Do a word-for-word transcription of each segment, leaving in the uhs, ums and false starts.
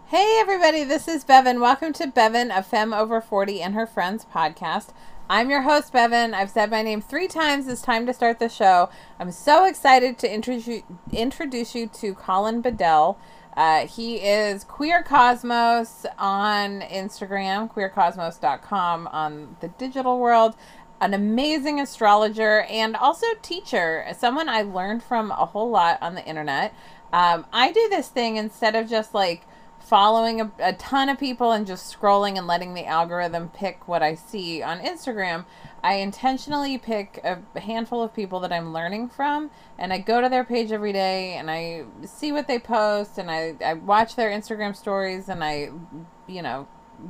Hey everybody, this is Bevan. Welcome to Bevan, a femme over forty and her friends podcast. I'm your host, Bevan. I've said my name three times. It's time to start the show. I'm so excited to introduce introduce you to Colin Bedell. Uh, he is Queer Cosmos on Instagram, queer cosmos dot com on the digital world. An amazing astrologer and also teacher, someone I learned from a whole lot on the internet. Um, I do this thing instead of just like following a, a ton of people and just scrolling and letting the algorithm pick what I see on Instagram. I intentionally pick a handful of people that I'm learning from, and I go to their page every day and I see what they post, and I, I watch their Instagram stories, and I, you know,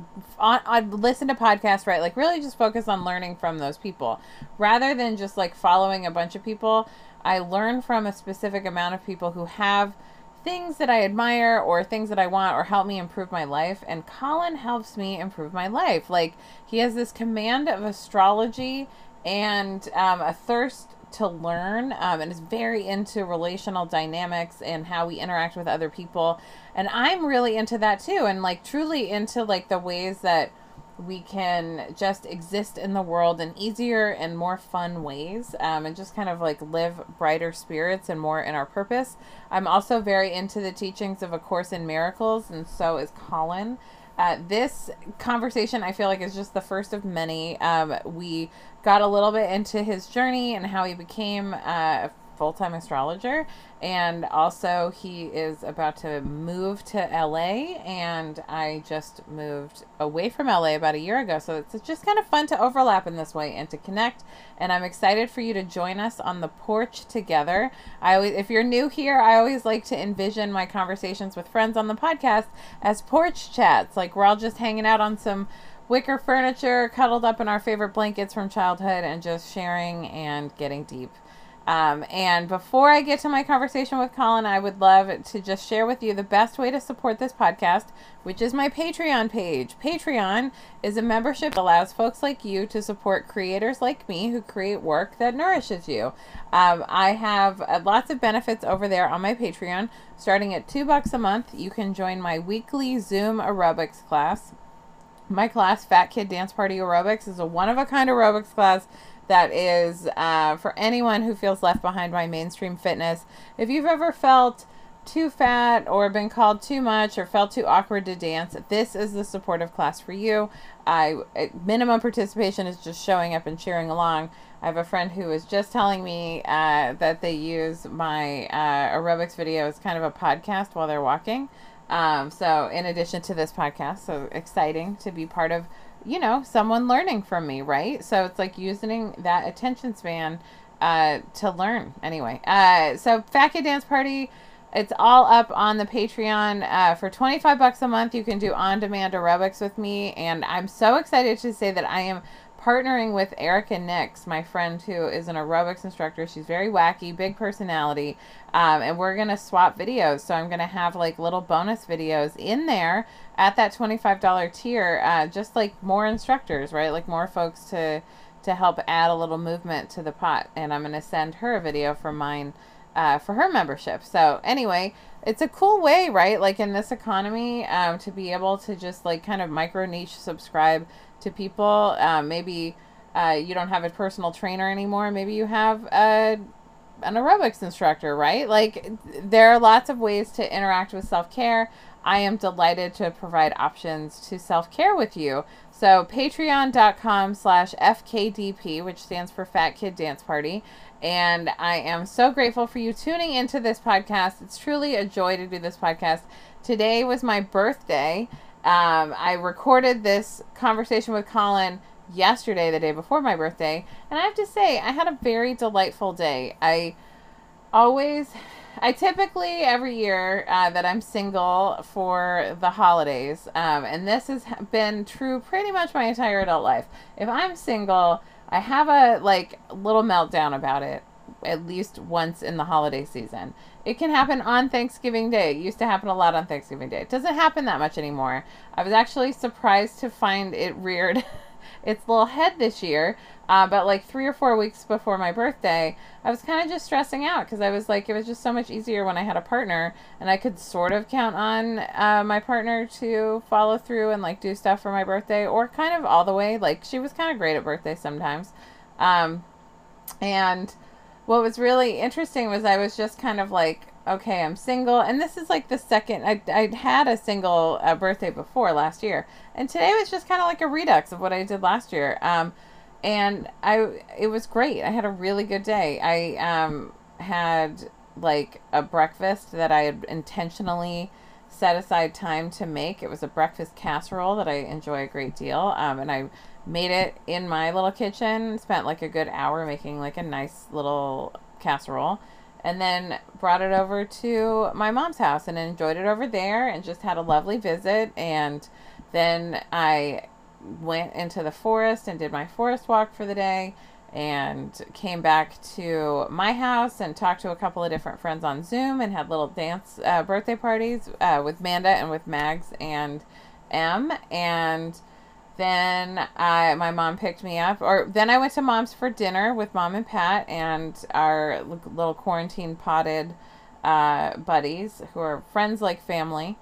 on, I listen to podcasts, right? Like really just focus on learning from those people rather than just like following a bunch of people. I learn from a specific amount of people who have things that I admire or things that I want or help me improve my life. And Colin helps me improve my life. Like he has this command of astrology and um, a thirst to learn, um, and is very into relational dynamics and how we interact with other people. And I'm really into that too. And like truly into like the ways that we can just exist in the world in easier and more fun ways, um, and just kind of like live brighter spirits and more in our purpose. I'm also very into the teachings of A Course in Miracles, and so is Colin. Uh, this conversation, I feel like, is just the first of many. Um, we got a little bit into his journey and how he became uh, a full-time astrologer, and also he is about to move to L A, and I just moved away from L A about a year ago, so it's just kind of fun to overlap in this way and to connect. And I'm excited for you to join us on the porch together. I always, if you're new here, I always like to envision my conversations with friends on the podcast as porch chats, like we're all just hanging out on some wicker furniture, cuddled up in our favorite blankets from childhood, and just sharing and getting deep. Um, and before I get to my conversation with Colin, I would love to just share with you the best way to support this podcast, which is my Patreon page. Patreon is a membership that allows folks like you to support creators like me who create work that nourishes you. Um, I have uh, lots of benefits over there on my Patreon. Starting at two bucks a month, you can join my weekly Zoom aerobics class. My class, Fat Kid Dance Party Aerobics, is a one-of-a-kind aerobics class that is uh, for anyone who feels left behind by mainstream fitness. If you've ever felt too fat or been called too much or felt too awkward to dance, this is the supportive class for you. I minimum participation is just showing up and cheering along. I have a friend who was just telling me uh, that they use my uh, aerobics video as kind of a podcast while they're walking. Um, so in addition to this podcast, so exciting to be part of, you know, someone learning from me, right? So it's like using that attention span uh, to learn. Anyway, uh, so Fat Kid Dance Party, it's all up on the Patreon. Uh, for twenty-five bucks a month, you can do on-demand aerobics with me. And I'm so excited to say that I am partnering with Erica Nix, my friend who is an aerobics instructor. She's very wacky, big personality, um, and we're going to swap videos. So I'm going to have like little bonus videos in there at that twenty-five dollar tier, uh, just like more instructors, right? Like more folks to to help add a little movement to the pot. And I'm going to send her a video from mine uh, for her membership. So anyway, it's a cool way, right? Like in this economy, um, to be able to just like kind of micro niche subscribe to people. Uh, maybe uh, you don't have a personal trainer anymore. Maybe you have a, an aerobics instructor, right? Like there are lots of ways to interact with self-care. I am delighted to provide options to self-care with you. So patreon.com slash FKDP, which stands for Fat Kid Dance Party. And I am so grateful for you tuning into this podcast. It's truly a joy to do this podcast. Today was my birthday. Um, I recorded this conversation with Colin yesterday, the day before my birthday, and I have to say, I had a very delightful day. I always, I typically, every year uh, that I'm single for the holidays, um, and this has been true pretty much my entire adult life. If I'm single, I have a, like, little meltdown about it at least once in the holiday season. It can happen on Thanksgiving Day. It used to happen a lot on Thanksgiving Day. It doesn't happen that much anymore. I was actually surprised to find it weird its little head this year. Uh, but like three or four weeks before my birthday, I was kind of just stressing out because I was like, it was just so much easier when I had a partner and I could sort of count on uh, my partner to follow through and like do stuff for my birthday, or kind of all the way. Like she was kind of great at birthdays sometimes. Um, and what was really interesting was I was just kind of like, okay, I'm single. And this is like the second, I, I'd had a single uh, birthday before last year. And today was just kind of like a redux of what I did last year. Um, And I, it was great. I had a really good day. I um, had like a breakfast that I had intentionally set aside time to make. It was a breakfast casserole that I enjoy a great deal. Um, and I made it in my little kitchen, spent like a good hour making like a nice little casserole, and then brought it over to my mom's house and enjoyed it over there and just had a lovely visit. And then I went into the forest and did my forest walk for the day and came back to my house and talked to a couple of different friends on Zoom and had little dance uh, birthday parties uh, with Manda and with Mags and M. And then I, my mom picked me up, or then I went to mom's for dinner with Mom and Pat and our little quarantine potted uh, buddies who are friends like family.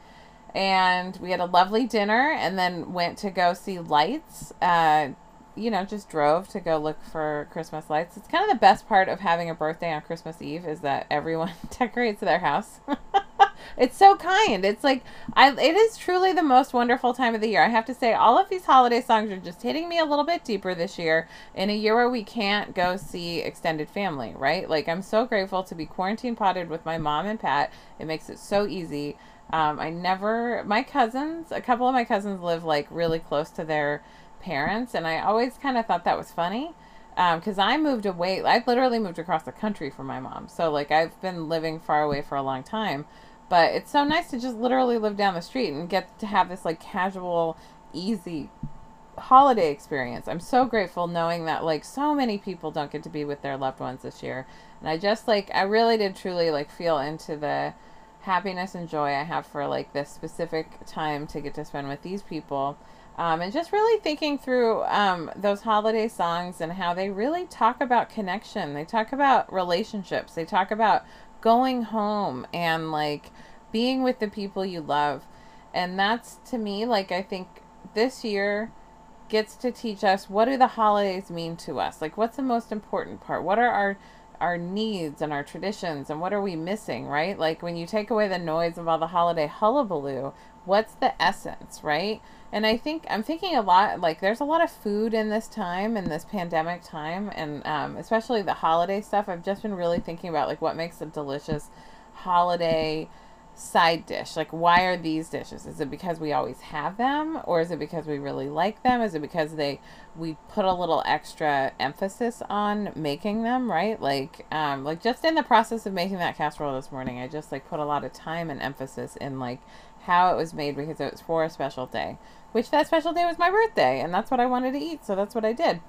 And we had a lovely dinner and then went to go see lights. Uh, you know, just drove to go look for Christmas lights. It's kind of the best part of having a birthday on Christmas Eve is that everyone decorates their house. It's so kind. It's like, I, it is truly the most wonderful time of the year. I have to say, all of these holiday songs are just hitting me a little bit deeper this year in a year where we can't go see extended family, right? Like, I'm so grateful to be quarantine potted with my mom and Pat. It makes it so easy. Um, I never, my cousins, a couple of my cousins live like really close to their parents. And I always kind of thought that was funny. Um, cause I moved away, I literally moved across the country from my mom. So like I've been living far away for a long time, but it's so nice to just literally live down the street and get to have this like casual, easy holiday experience. I'm so grateful knowing that like so many people don't get to be with their loved ones this year. And I just like, I really did truly like feel into the happiness and joy I have for like this specific time to get to spend with these people. Um, and just really thinking through um, those holiday songs and how they really talk about connection. They talk about relationships. They talk about going home and like being with the people you love. And that's, to me, like, I think this year gets to teach us, what do the holidays mean to us? Like, what's the most important part? What are our our needs and our traditions, and what are we missing, right? Like, when you take away the noise of all the holiday hullabaloo, what's the essence, right? And I think I'm thinking a lot, like, there's a lot of food in this time, in this pandemic time, and um, especially the holiday stuff. I've just been really thinking about like what makes a delicious holiday side dish. Like, why are these dishes? Is it because we always have them, or is it because we really like them? Is it because they we put a little extra emphasis on making them, right? Like um like just in the process of making that casserole this morning, I just like put a lot of time and emphasis in like how it was made, because it was for a special day, which that special day was my birthday, and that's what I wanted to eat, so that's what I did.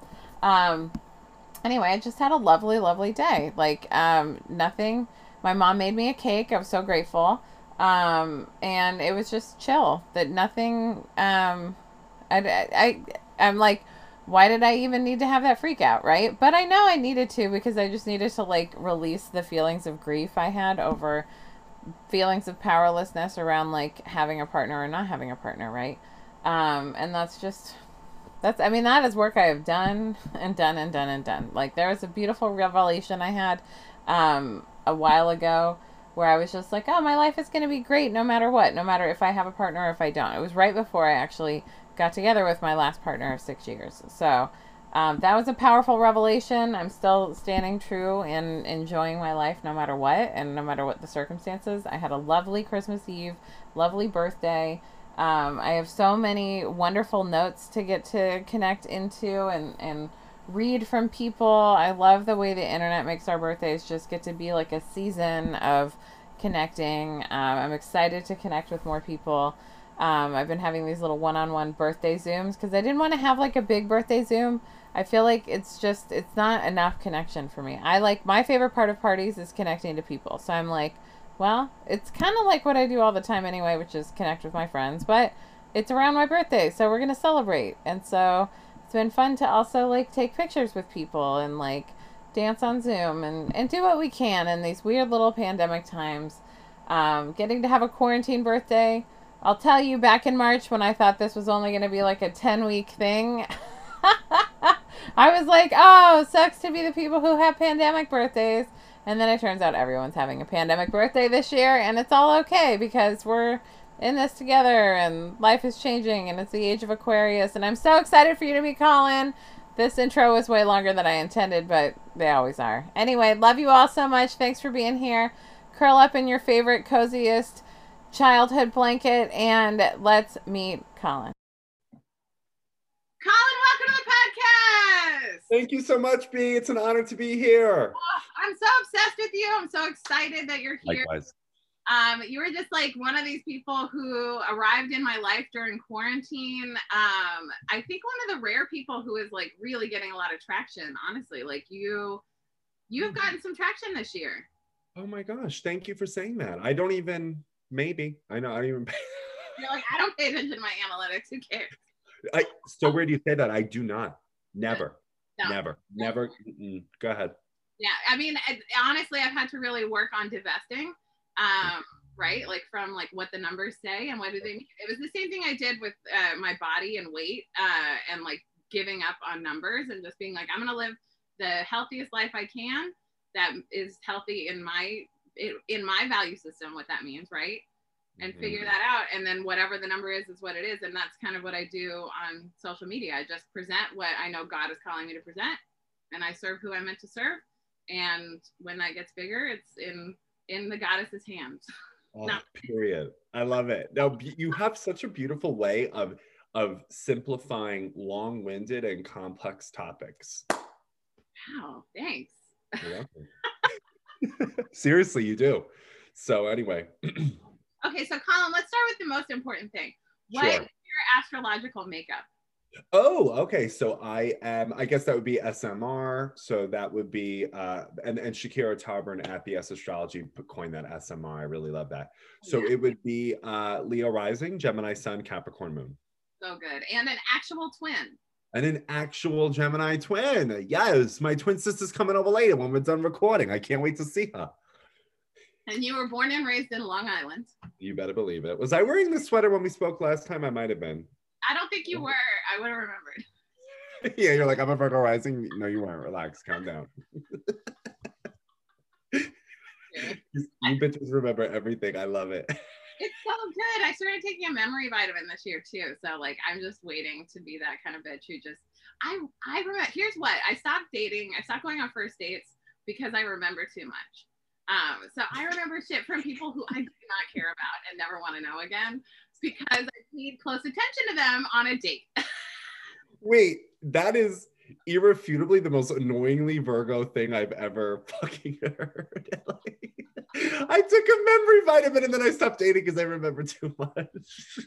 Um anyway, I just had a lovely lovely day. Like um nothing my mom made me a cake. I was so grateful. Um, and it was just chill, that nothing, um, I, I, I'm like, why did I even need to have that freak out? Right. But I know I needed to, because I just needed to like release the feelings of grief I had over feelings of powerlessness around like having a partner or not having a partner. Right. Um, and that's just, that's, I mean, that is work I have done and done and done and done. Like, there was a beautiful revelation I had, um, a while ago, where I was just like, oh, my life is going to be great no matter what, no matter if I have a partner or if I don't. It was right before I actually got together with my last partner of six years. So um, that was a powerful revelation. I'm still standing true and enjoying my life no matter what, and no matter what the circumstances. I had a lovely Christmas Eve, lovely birthday. Um, I have so many wonderful notes to get to connect into and, and read from people. I love the way the internet makes our birthdays just get to be like a season of connecting. Um, I'm excited to connect with more people. Um, I've been having these little one-on-one birthday Zooms because I didn't want to have like a big birthday Zoom. I feel like it's just, it's not enough connection for me. I like, my favorite part of parties is connecting to people. So I'm like, well, it's kind of like what I do all the time anyway, which is connect with my friends, but it's around my birthday, so we're going to celebrate. And so it's been fun to also like take pictures with people and like dance on Zoom and, and do what we can in these weird little pandemic times. Um, getting to have a quarantine birthday. I'll tell you, back in March when I thought this was only going to be like a ten week thing, I was like, oh, sucks to be the people who have pandemic birthdays. And then it turns out everyone's having a pandemic birthday this year, and it's all okay because we're in this together and life is changing and it's the age of Aquarius. And I'm so excited for you to meet Colin. This intro was way longer than I intended, but they always are. Anyway, love you all so much. Thanks for being here. Curl up in your favorite, coziest childhood blanket and let's meet Colin. Colin, welcome to the podcast. Thank you so much, B. It's an honor to be here. Oh, I'm so obsessed with you. I'm so excited that you're here. Likewise. Um, you were just like one of these people who arrived in my life during quarantine. Um, I think one of the rare people who is like really getting a lot of traction, honestly. Like you, you have gotten some traction this year. Oh my gosh, thank you for saying that. I don't even, maybe, I know, I don't even pay. You're like, I don't pay attention to my analytics, who cares? I, so weird you say that. I do not. Never. No. Never. Never. Mm-mm. Go ahead. Yeah, I mean, I, honestly, I've had to really work on divesting, um, right? Like from like what the numbers say and what do they mean. It was the same thing I did with uh, my body and weight uh, and like giving up on numbers and just being like, I'm going to live the healthiest life I can that is healthy in my in my value system, what that means, right? And mm-hmm. figure that out. And then whatever the number is, is what it is. And that's kind of what I do on social media. I just present what I know God is calling me to present. And I serve who I'm meant to serve. And when that gets bigger, it's in in the goddess's hands. Oh, Not- period. I love it. Now, you have such a beautiful way of, of simplifying long-winded and complex topics. Wow, thanks. Seriously, you do. So anyway. Okay, so Colin, let's start with the most important thing. What sure. is your astrological makeup? Oh, okay. So I am, I guess that would be S M R. So that would be, uh, and, and Shakira Tauburn at B S Astrology coined that S M R. I really love that. So yeah. It would be uh, Leo rising, Gemini sun, Capricorn moon. So good. And an actual twin. And an actual Gemini twin. Yes, my twin sister's coming over later when we're done recording. I can't wait to see her. And you were born and raised in Long Island. You better believe it. Was I wearing the sweater when we spoke last time? I might have been. I don't think you were. I would have remembered. Yeah, you're like, I'm a Virgo rising. No, you weren't. Relax. Calm down. Yeah. you, you bitches remember everything. I love it. It's so good. I started taking a memory vitamin this year too. So like, I'm just waiting to be that kind of bitch who just, I, I remember, here's what, I stopped dating. I stopped going on first dates because I remember too much. Um, so I remember shit from people who I do not care about and never want to know again because I paid close attention to them on a date. Wait, that is irrefutably the most annoyingly Virgo thing I've ever fucking heard. Like, I took a memory vitamin and then I stopped dating because I remember too much.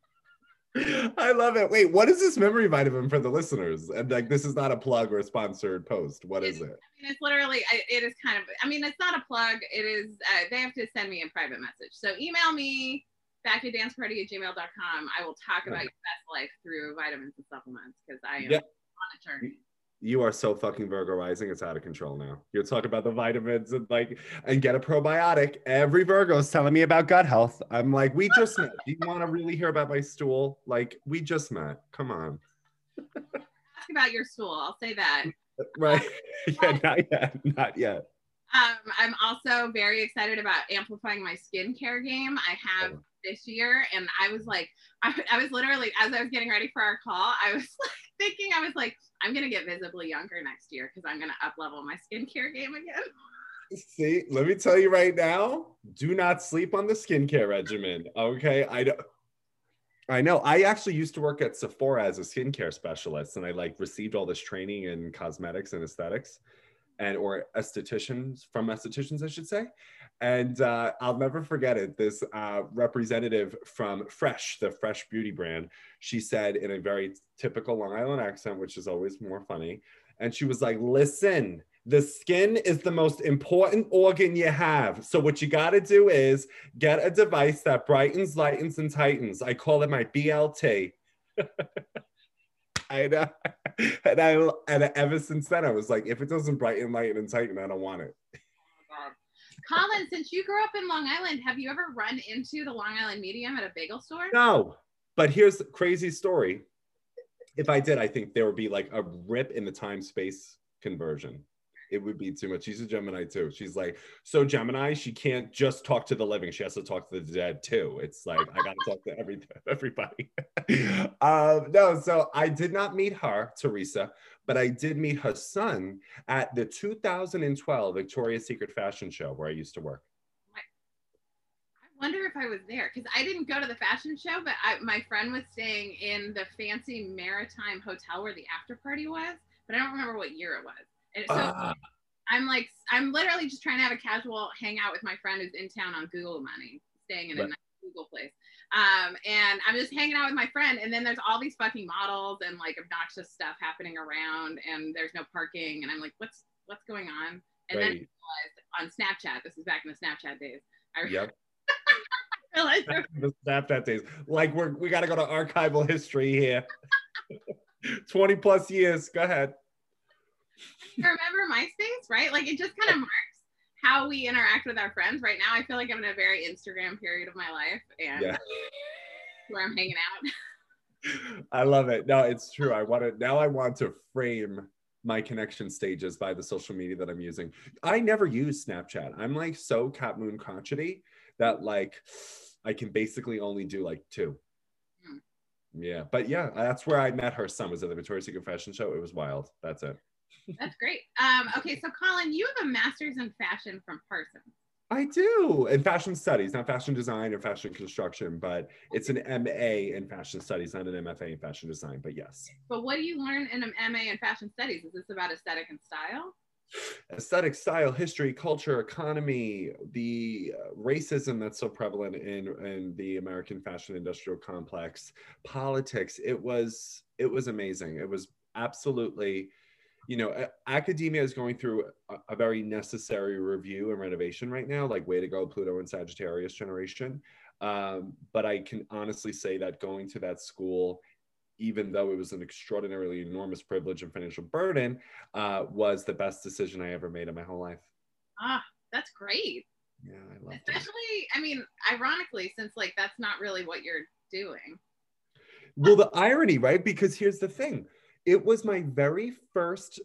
I love it. Wait, what is this memory vitamin for the listeners? And like, this is not a plug or a sponsored post. What is it? I mean, it's literally, it is kind of, I mean, it's not a plug. It is, uh, they have to send me a private message. So email me back at danceparty at gmail dot com. I will talk about your best life through vitamins and supplements because I am yep. on a journey. You are so fucking Virgo rising. It's out of control now. You're talking about the vitamins and like, and get a probiotic. Every Virgo is telling me about gut health. I'm like, we just met. Do you want to really hear about my stool? Like, we just met. Come on. Ask about your stool. I'll say that. Right. Yeah, not yet. Not yet. Um, I'm also very excited about amplifying my skincare game. I have oh. this year, and I was like, I, I was literally, as I was getting ready for our call, I was like thinking, I was like, I'm going to get visibly younger next year because I'm going to up level my skincare game again. See, let me tell you right now, do not sleep on the skincare regimen. Okay. I don't. I know. I actually used to work at Sephora as a skincare specialist, and I like received all this training in cosmetics and aesthetics and or estheticians from estheticians, I should say. And uh, I'll never forget it. This uh, representative from Fresh, the Fresh beauty brand, she said in a very typical Long Island accent, which is always more funny. And she was like, listen, the skin is the most important organ you have. So what you got to do is get a device that brightens, lightens, and tightens. I call it my B L T. I know. And I and ever since then I was like, if it doesn't brighten, lighten, and tighten, I don't want it. Oh, Colin, since you grew up in Long Island, have you ever run into the Long Island Medium at a bagel store? No, but here's the crazy story. If I did, I think there would be like a rip in the time-space conversion. It would be too much. She's a Gemini too. She's like, so Gemini, she can't just talk to the living. She has to talk to the dead too. It's like, I got to talk to every, everybody. um, no, so I did not meet her, Teresa, but I did meet her son at the two thousand twelve Victoria's Secret fashion show where I used to work. I wonder if I was there because I didn't go to the fashion show, but I, my friend was staying in the fancy Maritime hotel where the after party was, but I don't remember what year it was. And so uh. I'm like, I'm literally just trying to have a casual hangout with my friend who's in town on Google money, staying in a right. nice Google place. Um, and I'm just hanging out with my friend, and then there's all these fucking models and like obnoxious stuff happening around, and there's no parking, and I'm like, what's what's going on? And right. then I realized on Snapchat, this is back in the Snapchat days. I yep. The Snapchat days. Like we're we got to go to archival history here. twenty plus years. Go ahead. You remember MySpace, right? Like it just kind of marks how we interact with our friends. Right now, I feel like I'm in a very Instagram period of my life, and yeah. where I'm hanging out. I love it. No, it's true. I want to now. I want to frame my connection stages by the social media that I'm using. I never use Snapchat. I'm like so cat moon crotchety that like I can basically only do like two. Hmm. Yeah, but yeah, that's where I met her son. Was at the Victoria's Secret fashion show. It was wild. That's it. That's great. Um, okay, so Colin, you have a master's in fashion from Parsons. I do, in fashion studies, not fashion design or fashion construction, but it's an M A in fashion studies, not an M F A in fashion design, but yes. But what do you learn in an M A in fashion studies? Is this about aesthetic and style? Aesthetic, style, history, culture, economy, the uh, racism that's so prevalent in, in the American fashion industrial complex, politics. It was, it was amazing. It was absolutely... You know, academia is going through a, a very necessary review and renovation right now, like way to go, Pluto and Sagittarius generation. Um, but I can honestly say that going to that school, even though it was an extraordinarily enormous privilege and financial burden, uh, was the best decision I ever made in my whole life. Ah, that's great. Yeah, I love it. Especially, I mean, ironically, since like that's not really what you're doing. Well, the irony, right? Because here's the thing. It was my very first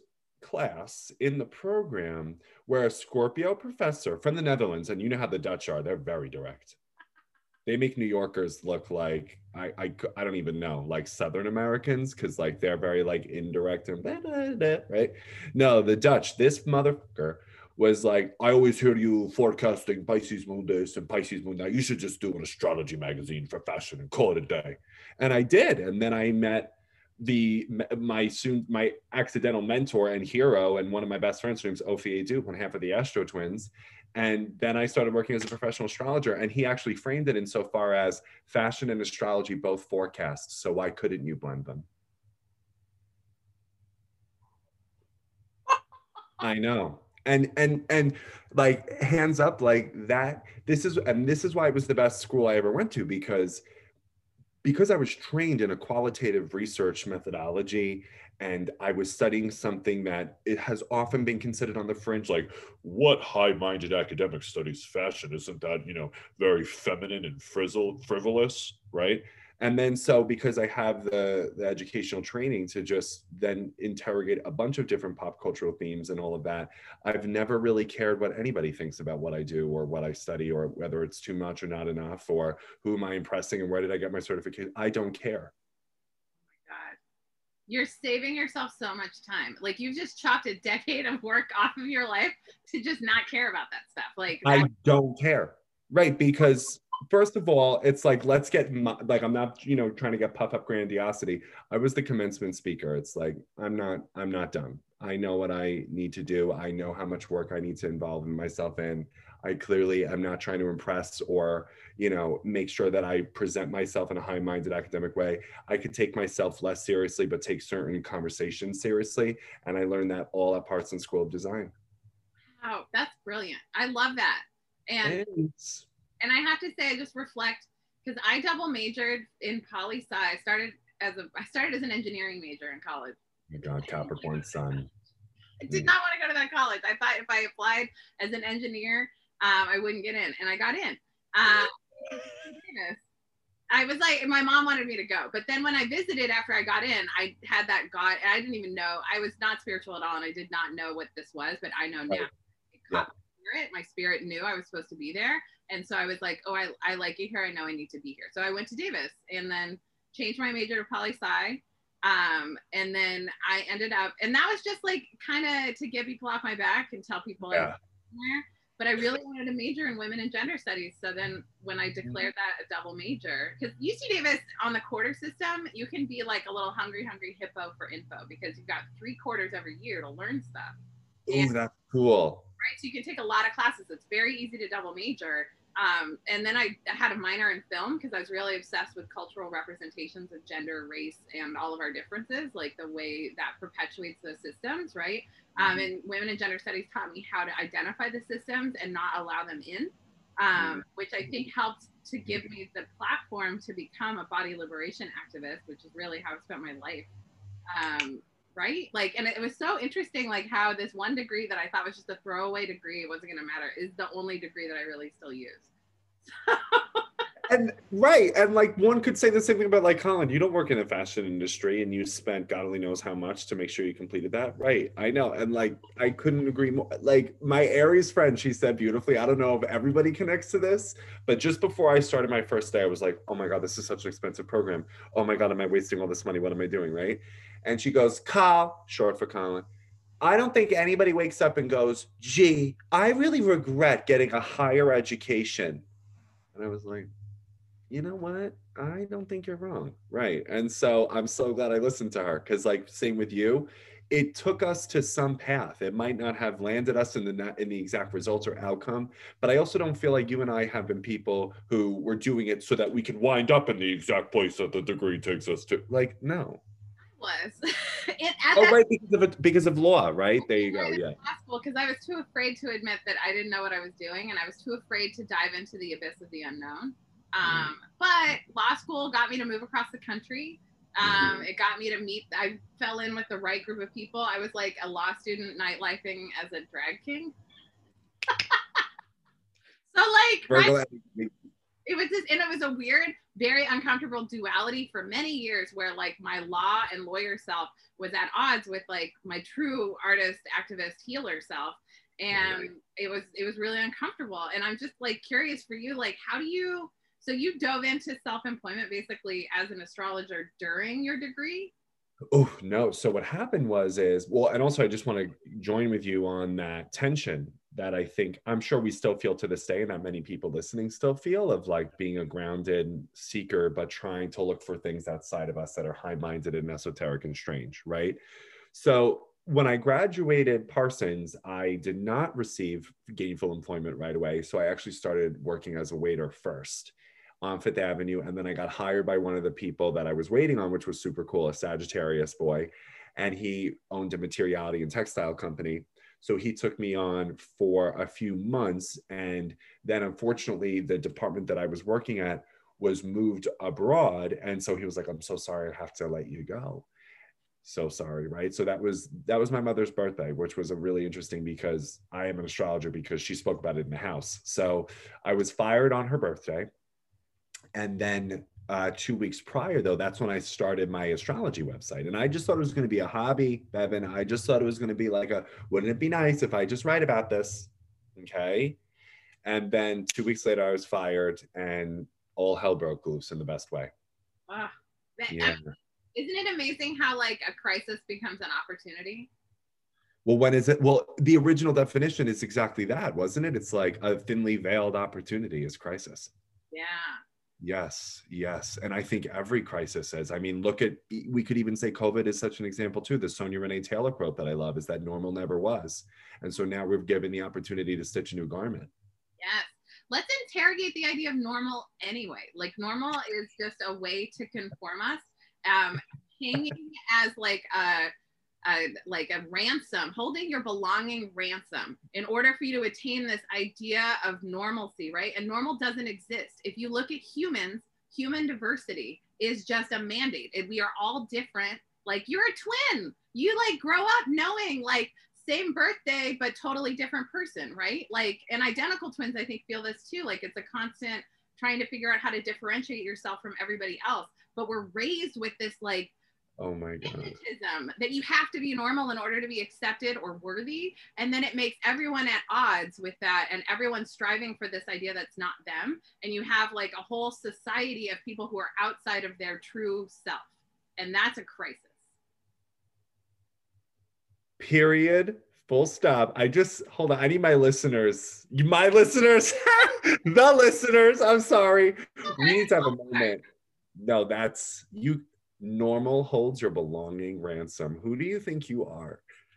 class in the program where a Scorpio professor from the Netherlands, and you know how the Dutch are, they're very direct. They make New Yorkers look like, I I, I don't even know, like Southern Americans, because like they're very like indirect and blah, blah, blah, right? No, the Dutch, this motherfucker was like, I always hear you forecasting Pisces moon this and Pisces moon that. You should just do an astrology magazine for fashion and call it a day. And I did. And then I met the my soon my accidental mentor and hero and one of my best friends, named Ophie Duke, one half of the Astro Twins. And then I started working as a professional astrologer, and he actually framed it insofar as fashion and astrology both forecast. So why couldn't you blend them? I know. And and and like hands up, like that. This is and this is why it was the best school I ever went to, because because I was trained in a qualitative research methodology, and I was studying something that it has often been considered on the fringe, like, what high-minded academic studies fashion? Isn't that, you know, very feminine and frizzle, frivolous, right? And then so because I have the, the educational training to just then interrogate a bunch of different pop cultural themes and all of that, I've never really cared what anybody thinks about what I do or what I study, or whether it's too much or not enough, or who am I impressing and where did I get my certification? I don't care. Oh my God. You're saving yourself so much time. Like you've just chopped a decade of work off of your life to just not care about that stuff. Like I don't care. Right, because first of all, it's like, let's get, like, I'm not, you know, trying to get puff up grandiosity. I was the commencement speaker. It's like, I'm not, I'm not done. I know what I need to do. I know how much work I need to involve myself in. I clearly am not trying to impress or, you know, make sure that I present myself in a high-minded academic way. I could take myself less seriously, but take certain conversations seriously. And I learned that all at Parsons School of Design. Wow, that's brilliant. I love that. And Thanks. And I have to say, I just reflect, because I double majored in poli-sci. I started as a, I started as an engineering major in college. Oh my God, Capricorn sun. I did not want to go to that college. I thought if I applied as an engineer, um, I wouldn't get in, and I got in. Um, I was like, my mom wanted me to go, but then when I visited after I got in, I had that God, and I didn't even know, I was not spiritual at all, and I did not know what this was, but I know now. Right. It caught my spirit. My spirit knew I was supposed to be there, and so I was like, oh, I, I like it here. I know I need to be here. So I went to Davis, and then changed my major to poli-sci. Um, and then I ended up, and that was just like kind of to get people off my back and tell people Yeah. I was there. But I really wanted to major in women and gender studies. So then when I declared that a double major, because U C Davis on the quarter system, you can be like a little hungry, hungry hippo for info because you've got three quarters every year to learn stuff. Ooh, that's cool. Right, so you can take a lot of classes. It's very easy to double major. Um, and then I had a minor in film because I was really obsessed with cultural representations of gender, race, and all of our differences, like the way that perpetuates those systems, right? Um, and women and gender studies taught me how to identify the systems and not allow them in, um, which I think helped to give me the platform to become a body liberation activist, which is really how I spent my life. Um, right? Like, and it was so interesting, like how this one degree that I thought was just a throwaway degree, it wasn't going to matter, is the only degree that I really still use. And right, and like one could say the same thing about like Colin. You don't work in the fashion industry, and you spent God only knows how much to make sure you completed that. Right, I know, and like I couldn't agree more. Like my Aries friend, she said beautifully. I don't know if everybody connects to this, but just before I started my first day, I was like, "Oh my God, this is such an expensive program. Oh my God, am I wasting all this money? What am I doing?" Right? And she goes, "Kyle," short for Colin. I don't think anybody wakes up and goes, "Gee, I really regret getting a higher education." And I was like, you know what? I don't think you're wrong. Right. And so I'm so glad I listened to her because, like, same with you, it took us to some path. It might not have landed us in the in the exact results or outcome, but I also don't feel like you and I have been people who were doing it so that we could wind up in the exact place that the degree takes us to. Like, no. Was it at Oh, that right, because of it, because of law, right? There you go. Yeah. Because I was too afraid to admit that I didn't know what I was doing, and I was too afraid to dive into the abyss of the unknown. Um, but law school got me to move across the country. Um, it got me to meet, I fell in with the right group of people. I was like a law student nightlifing as a drag king. So like, right, it was just, and it was a weird, very uncomfortable duality for many years where like my law and lawyer self was at odds with like my true artist, activist, healer self. And it was, it was really uncomfortable. And I'm just like curious for you, like, how do you, so you dove into self-employment basically as an astrologer during your degree? Oh, no. So what happened was is, well, and also I just want to join with you on that tension that I think, I'm sure we still feel to this day, and that many people listening still feel, of like being a grounded seeker, but trying to look for things outside of us that are high-minded and esoteric and strange, right? So when I graduated Parsons, I did not receive gainful employment right away. So I actually started working as a waiter first on Fifth Avenue. And then I got hired by one of the people that I was waiting on, which was super cool, a Sagittarius boy. And he owned a materiality and textile company. So he took me on for a few months. And then unfortunately, the department that I was working at was moved abroad. And so he was like, "I'm so sorry, I have to let you go." So sorry, right? So that was that was my mother's birthday, which was a really interesting, because I am an astrologer, because she spoke about it in the house. So I was fired on her birthday. And then uh, two weeks prior, though, that's when I started my astrology website. And I just thought it was going to be a hobby, Bevan. I just thought it was going to be like a, wouldn't it be nice if I just write about this? Okay. And then two weeks later, I was fired, and all hell broke loose in the best way. Wow. Yeah. Isn't it amazing how like a crisis becomes an opportunity? Well, when is it? Well, the original definition is exactly that, wasn't it? It's like a thinly veiled opportunity is crisis. Yeah. Yes, yes. And I think every crisis is. I mean, look at, we could even say COVID is such an example too. The Sonia Renee Taylor quote that I love is that normal never was. And so now we're given the opportunity to stitch a new garment. Yes. Let's interrogate the idea of normal anyway. Like normal is just a way to conform us. Um, hanging as like a, a like a ransom, holding your belonging ransom in order for you to attain this idea of normalcy, right? And normal doesn't exist. If you look at humans, human diversity is just a mandate. And we are all different. Like, you're a twin. You like grow up knowing like same birthday, but totally different person, right? Like, and identical twins, I think, feel this too. Like, it's a constant trying to figure out how to differentiate yourself from everybody else. But we're raised with this like, oh my God, magnetism that you have to be normal in order to be accepted or worthy. And then it makes everyone at odds with that, and everyone's striving for this idea that's not them. And you have like a whole society of people who are outside of their true self. And that's a crisis. Period. Full stop. I just, hold on. I need my listeners. You, my listeners, the listeners. I'm sorry. We need to have a moment. No, that's you. Normal holds your belonging ransom. Who do you think you are?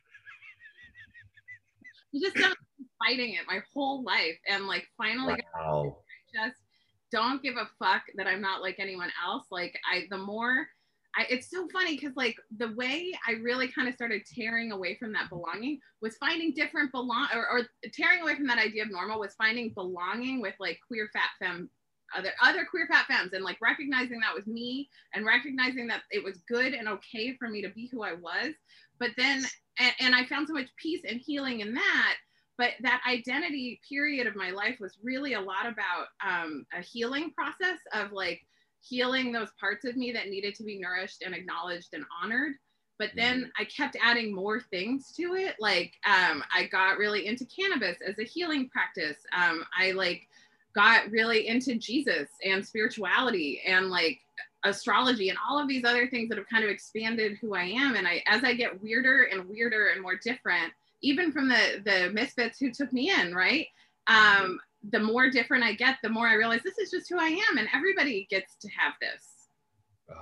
You just have been fighting it my whole life, and like finally, wow. I just don't give a fuck that I'm not like anyone else. Like I, the more. I, it's so funny because like the way I really kind of started tearing away from that belonging was finding different belong or, or tearing away from that idea of normal was finding belonging with like queer fat femme, other other queer fat femmes, and like recognizing that was me and recognizing that it was good and okay for me to be who I was. But then and, and I found so much peace and healing in that. But that identity period of my life was really a lot about um, a healing process of like healing those parts of me that needed to be nourished and acknowledged and honored. But then I kept adding more things to it. Like um, I got really into cannabis as a healing practice. Um, I like got really into Jesus and spirituality and like astrology and all of these other things that have kind of expanded who I am. And I, as I get weirder and weirder and more different, even from the, the misfits who took me in, right? Um, the more different I get, the more I realize this is just who I am, and everybody gets to have this. Ugh.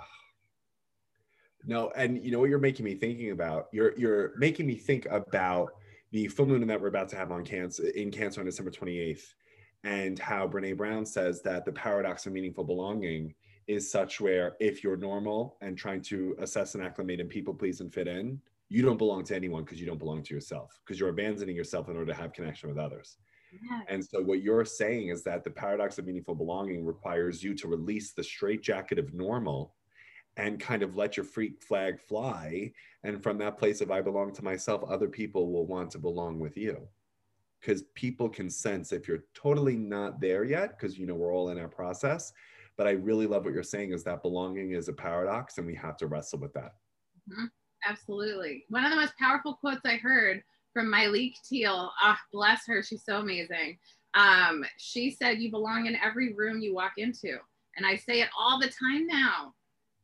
No, and you know what you're making me thinking about? You're you're making me think about the full moon that we're about to have on Cancer in Cancer on December twenty-eighth, and how Brene Brown says that the paradox of meaningful belonging is such where if you're normal and trying to assess and acclimate and people please and fit in, you don't belong to anyone because you don't belong to yourself, because you're abandoning yourself in order to have connection with others. Yes. And so what you're saying is that the paradox of meaningful belonging requires you to release the straitjacket of normal and kind of let your freak flag fly. And from that place of I belong to myself, other people will want to belong with you. Because people can sense if you're totally not there yet, because you know we're all in our process. But I really love what you're saying is that belonging is a paradox and we have to wrestle with that. Mm-hmm. Absolutely. One of the most powerful quotes I heard from Myleik Teele, ah, bless her, she's so amazing. Um, she said, you belong in every room you walk into. And I say it all the time now.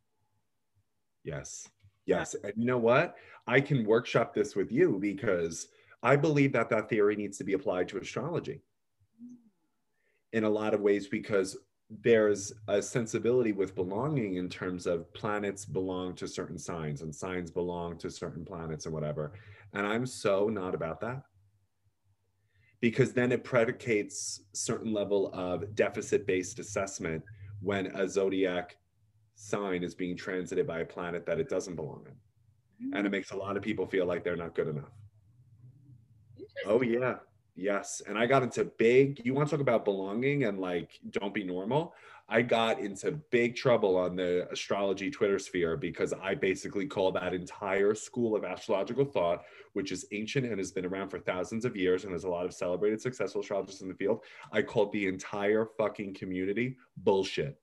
Yes, yes. And you know what? I can workshop this with you because I believe that that theory needs to be applied to astrology in a lot of ways, because there's a sensibility with belonging in terms of planets belong to certain signs and signs belong to certain planets and whatever. And I'm so not about that, because then it predicates certain level of deficit-based assessment when a zodiac sign is being transited by a planet that it doesn't belong in. And it makes a lot of people feel like they're not good enough. Oh yeah. Yes. And I got into big, you want to talk about belonging and like, don't be normal. I got into big trouble on the astrology Twitter sphere because I basically call that entire school of astrological thought, which is ancient and has been around for thousands of years and there's a lot of celebrated successful astrologists in the field. I called the entire fucking community bullshit.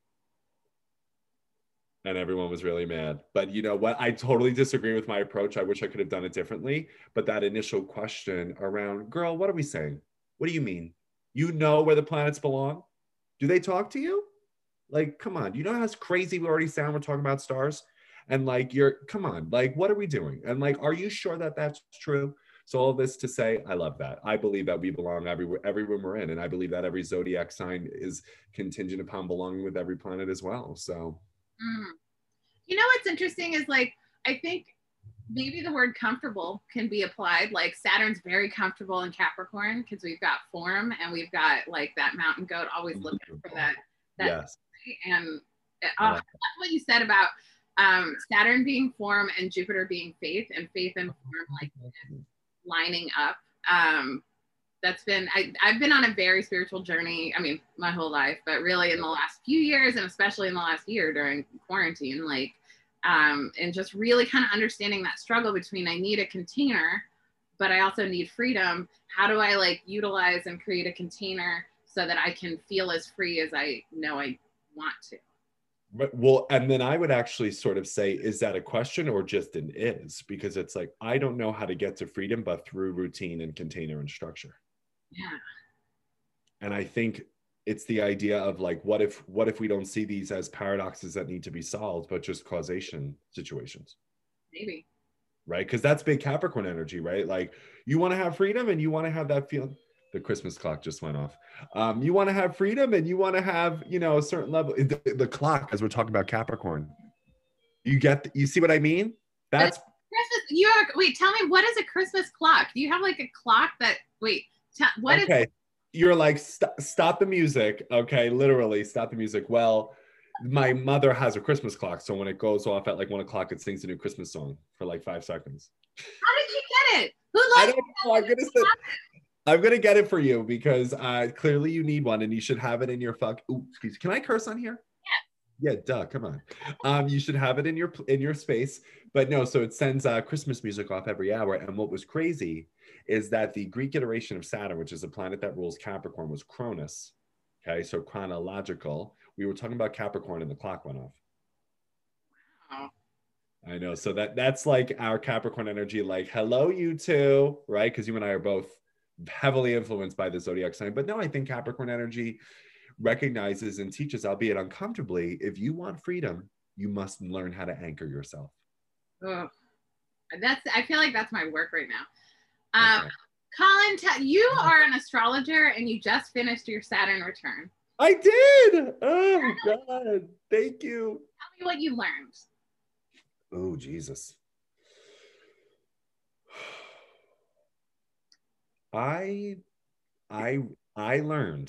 And everyone was really mad. But you know what? I totally disagree with my approach. I wish I could have done it differently. But that initial question around, girl, what are we saying? What do you mean? You know where the planets belong? Do they talk to you? Like, come on. You know how crazy we already sound? We're talking about stars. And like, you're, come on. Like, what are we doing? And like, are you sure that that's true? So all this to say, I love that. I believe that we belong everywhere, every room we're in. And I believe that every zodiac sign is contingent upon belonging with every planet as well. So. Mm. You know what's interesting is like, I think maybe the word comfortable can be applied. Like Saturn's very comfortable in Capricorn because we've got form and we've got like that mountain goat always looking for that. that yes. And uh, that's what you said about um, Saturn being form and Jupiter being faith, and faith and form like lining up. Um, that's been, I, I've been on a very spiritual journey. I mean, my whole life, but really in the last few years, and especially in the last year during quarantine, like, um, and just really kind of understanding that struggle between I need a container, but I also need freedom. How do I like utilize and create a container so that I can feel as free as I know I want to? But, well, and then I would actually sort of say, is that a question or just an is? Because it's like, I don't know how to get to freedom, but through routine and container and structure. Yeah. And I think it's the idea of like, what if, what if we don't see these as paradoxes that need to be solved, but just causation situations? Maybe. Right? Because that's big Capricorn energy, right? Like you want to have freedom and you want to have that feeling. The Christmas clock just went off. Um, you want to have freedom and you want to have, you know, a certain level. The, the clock, as we're talking about Capricorn, you get, you see what I mean? That's Christmas. You are, wait, tell me, what is a Christmas clock? Do you have like a clock that, wait, t- what okay. is? You're like, st- stop the music. Okay. Literally stop the music. Well, my mother has a Christmas clock. So when it goes off at like one o'clock, it sings a new Christmas song for like five seconds. How did you get it? Who I don't know. I'm going to say, I'm going to get it for you because uh, clearly you need one and you should have it in your fuck. Ooh, excuse me. Can I curse on here? Yeah. Yeah, duh. Come on. Um, you should have it in your in your space. But no, so it sends uh, Christmas music off every hour. And what was crazy is that the Greek iteration of Saturn, which is a planet that rules Capricorn, was Cronus. Okay, so chronological. We were talking about Capricorn and the clock went off. Wow. I know. So that that's like our Capricorn energy, like, hello, you two, right? Because you and I are both heavily influenced by the zodiac sign. But no, I think Capricorn energy recognizes and teaches, albeit uncomfortably, if you want freedom, you must learn how to anchor yourself. Oh, that's, I feel like that's my work right now. Um, Okay. Colin, t- you are an astrologer and you just finished your Saturn return. I did. Oh God. Thank you. Tell me what you learned. Oh, Jesus. I I I learned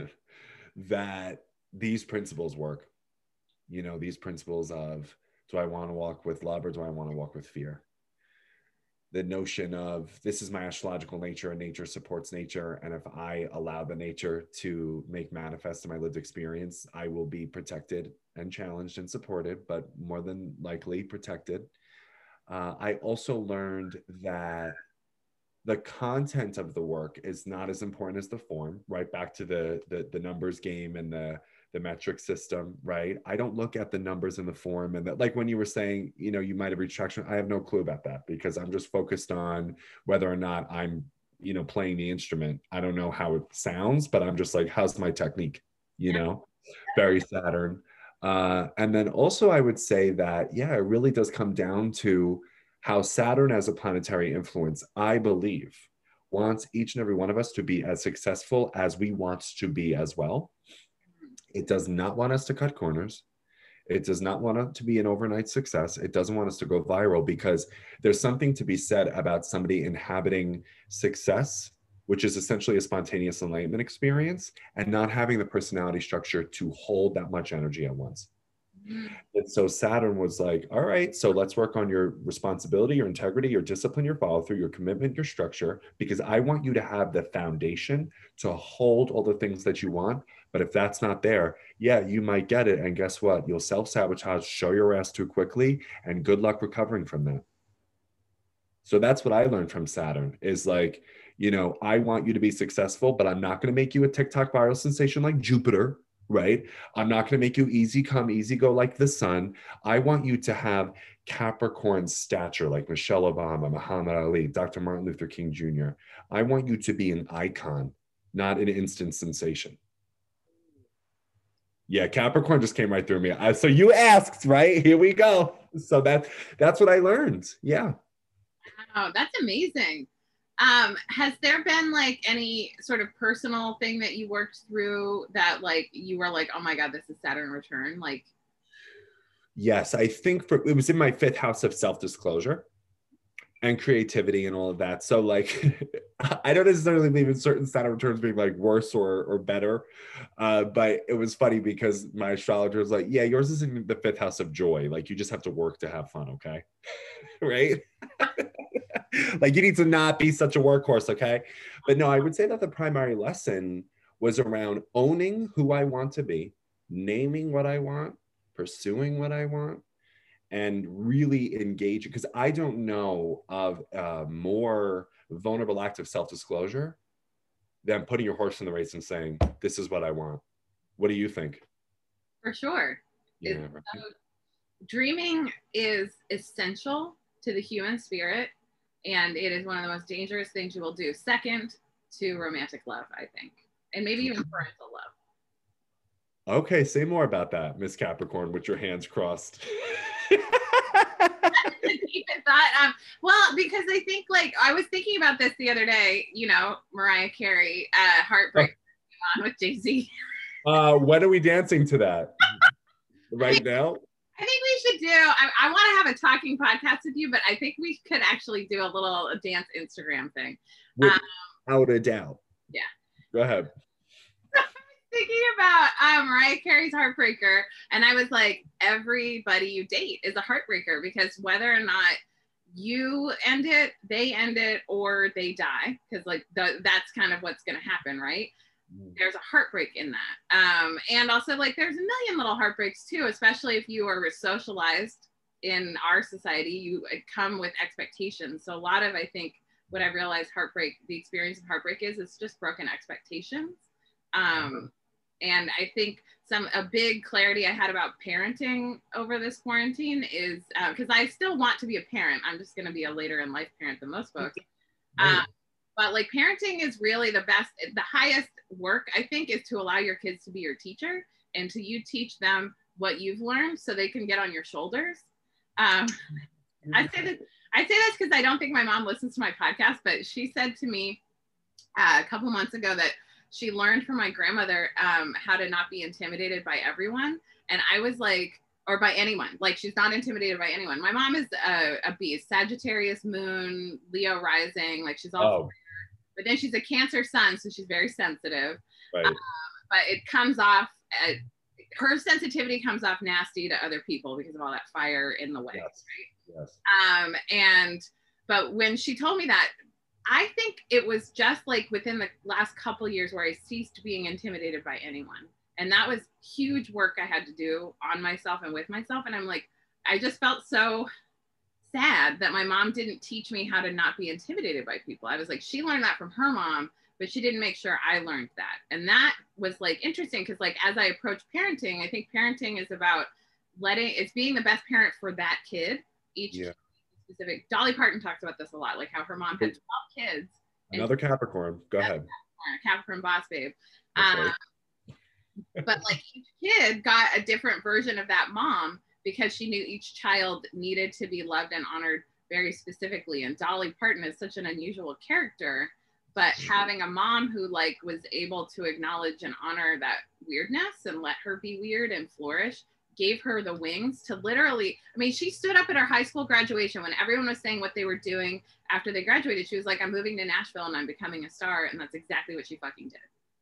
that these principles work. You know, these principles of, do I want to walk with love or do I want to walk with fear? The notion of, this is my astrological nature and nature supports nature. And if I allow the nature to make manifest in my lived experience, I will be protected and challenged and supported, but more than likely protected. Uh, I also learned that the content of the work is not as important as the form, right? Back to the, the, the numbers game and the, the metric system, right? I don't look at the numbers in the form and that, like when you were saying, you know, you might have reached traction. I have no clue about that because I'm just focused on whether or not I'm, you know, playing the instrument. I don't know how it sounds, but I'm just like, how's my technique? You know, very Saturn. Uh, and then also I would say that, yeah, it really does come down to how Saturn as a planetary influence, I believe, wants each and every one of us to be as successful as we want to be as well. It does not want us to cut corners. It does not want it to be an overnight success. It doesn't want us to go viral because there's something to be said about somebody inhabiting success, which is essentially a spontaneous enlightenment experience, and not having the personality structure to hold that much energy at once. And so Saturn was like, all right, so let's work on your responsibility, your integrity, your discipline, your follow through, your commitment, your structure, because I want you to have the foundation to hold all the things that you want. But if that's not there, yeah, you might get it. And guess what? You'll self-sabotage, show your ass too quickly, and good luck recovering from that. So that's what I learned from Saturn is like, you know, I want you to be successful, but I'm not going to make you a TikTok viral sensation like Jupiter. Right? I'm not going to make you easy come, easy go like the sun. I want you to have Capricorn stature like Michelle Obama, Muhammad Ali, Doctor Martin Luther King Junior I want you to be an icon, not an instant sensation. Yeah, Capricorn just came right through me. I, so you asked, right? Here we go. So that that's what I learned. Yeah. Wow, that's amazing. Um, has there been like any sort of personal thing that you worked through that like you were like, oh my God, this is Saturn return? Like, yes, I think for, it was in my fifth house of self-disclosure and creativity and all of that. So like, I don't necessarily believe in certain Saturn returns being like worse or, or better. Uh, but it was funny because my astrologer was like, yeah, yours is in the fifth house of joy. Like you just have to work to have fun. Okay. Right. Like you need to not be such a workhorse, okay? But no, I would say that the primary lesson was around owning who I want to be, naming what I want, pursuing what I want, and really engaging. Because I don't know of a more vulnerable act of self-disclosure than putting your horse in the race and saying, this is what I want. What do you think? For sure. Yeah, It's right. so- dreaming is essential to the human spirit, and it is one of the most dangerous things you will do. Second to romantic love, I think, and maybe even parental love. Okay, say more about that, Miss Capricorn, with your hands crossed. Deep in thought. Um, well, because I think, like, I was thinking about this the other day. You know, Mariah Carey, uh, "Heartbreak" on with Jay-Z. Uh, when are we dancing to that? Right now? I think we should do. I, I want to have a talking podcast with you, but I think we could actually do a little a dance Instagram thing. Without Um, a doubt. Yeah. Go ahead. Thinking about um, Mariah Carey's Heartbreaker, and I was like, everybody you date is a heartbreaker, because whether or not you end it, they end it, or they die, because like the, that's kind of what's going to happen, right? There's a heartbreak in that. Um, and also, like, there's a million little heartbreaks too, especially if you are socialized in our society. You come with expectations. So a lot of, I think, what I've realized heartbreak, the experience of heartbreak is, it's just broken expectations. Um, and I think some a big clarity I had about parenting over this quarantine is because uh, I still want to be a parent. I'm just going to be a later in life parent than most folks. Um, but like parenting is really the best, the highest work, I think, is to allow your kids to be your teacher and to you teach them what you've learned so they can get on your shoulders. Um, I say this, I say this because I don't think my mom listens to my podcast, but she said to me uh, a couple months ago that she learned from my grandmother um, how to not be intimidated by everyone. And I was like, or by anyone, like she's not intimidated by anyone. My mom is a, a beast, Sagittarius moon, Leo rising, like she's all, Oh. But then she's a Cancer sun, so she's very sensitive. Right. Um, but it comes off, uh, her sensitivity comes off nasty to other people because of all that fire in the way, Yes. right? Yes. Um, and, but when she told me that, I think it was just like within the last couple years where I ceased being intimidated by anyone. And that was huge work I had to do on myself and with myself. And I'm like, I just felt so sad that my mom didn't teach me how to not be intimidated by people. I was like, she learned that from her mom, but she didn't make sure I learned that. And that was like interesting because like as I approach parenting, I think parenting is about letting, it's being the best parent for that kid. Each yeah. specific, Dolly Parton talks about this a lot, like how her mom had twelve kids. Another Capricorn. Go ahead. Capricorn, Capricorn boss babe. Um, but like each kid got a different version of that mom because she knew each child needed to be loved and honored very specifically. And Dolly Parton is such an unusual character, but having a mom who like was able to acknowledge and honor that weirdness and let her be weird and flourish gave her the wings to literally, I mean, she stood up at her high school graduation when everyone was saying what they were doing after they graduated. She was like, I'm moving to Nashville and I'm becoming a star. And that's exactly what she fucking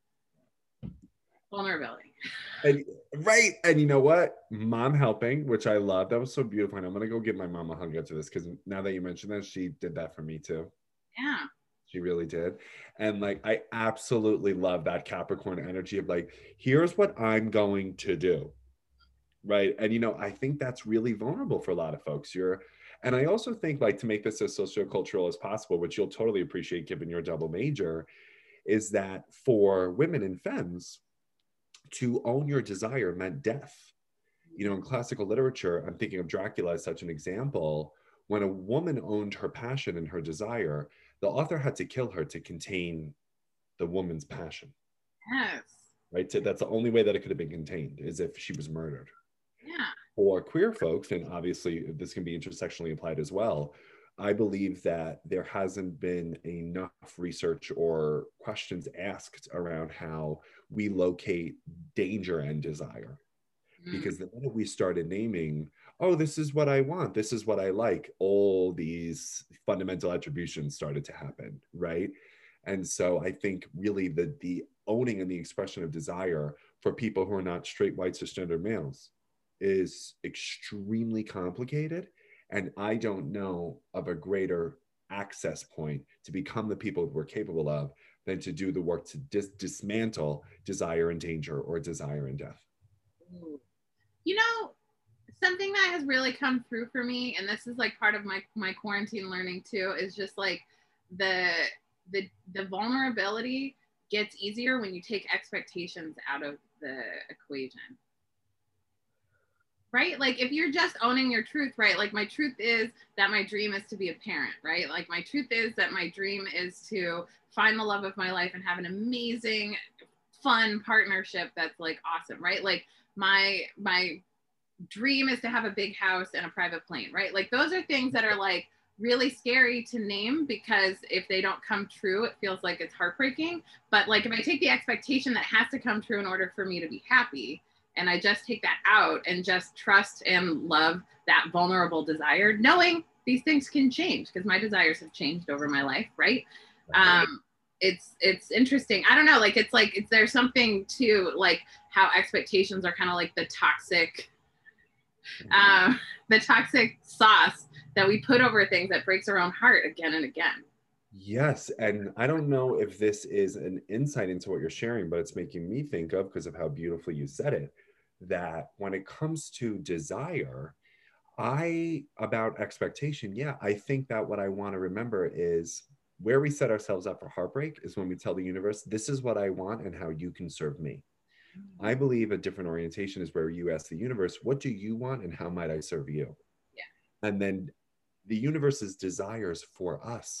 did. Vulnerability. And, right. And you know what? Mom helping, which I love. That was so beautiful. And I'm going to go give my mom a hug after this because now that you mentioned that, she did that for me too. Yeah. She really did. And like, I absolutely love that Capricorn energy of like, here's what I'm going to do. Right. And, you know, I think that's really vulnerable for a lot of folks. You're, and I also think like to make this as sociocultural as possible, which you'll totally appreciate given your double major, is that for women and femmes, to own your desire meant death. You know, in classical literature, I'm thinking of Dracula as such an example. When a woman owned her passion and her desire, the author had to kill her to contain the woman's passion. Yes. Right. So that's the only way that it could have been contained, is if she was murdered. Yeah. For queer folks, and obviously this can be intersectionally applied as well, I believe that there hasn't been enough research or questions asked around how we locate danger and desire. Mm. Because the minute we started naming, oh, this is what I want, this is what I like, all these fundamental attributions started to happen, right? And so I think really the, the owning and the expression of desire for people who are not straight white cisgender males is extremely complicated. And I don't know of a greater access point to become the people we're capable of than to do the work to dis- dismantle desire and danger or desire and death. You know, something that has really come through for me, and this is like part of my my quarantine learning too, is just like the the the vulnerability gets easier when you take expectations out of the equation. Right? Like if you're just owning your truth, right? Like my truth is that my dream is to be a parent, right? Like my truth is that my dream is to find the love of my life and have an amazing, fun partnership that's like awesome, right? Like my my dream is to have a big house and a private plane, right? Like those are things that are like really scary to name because if they don't come true, it feels like it's heartbreaking. But like if I take the expectation that has to come true in order for me to be happy, and I just take that out and just trust and love that vulnerable desire, knowing these things can change because my desires have changed over my life, right? Um, it's it's interesting. I don't know, like it's like it's there's something to like how expectations are kind of like the toxic, uh, the toxic sauce that we put over things that breaks our own heart again and again. Yes, and I don't know if this is an insight into what you're sharing, but it's making me think of, because of how beautifully you said it, that when it comes to desire, I, about expectation, yeah, I think that what I want to remember is where we set ourselves up for heartbreak is when we tell the universe, this is what I want and how you can serve me. I believe a different orientation is where you ask the universe, what do you want and how might I serve you? Yeah. And then the universe's desires for us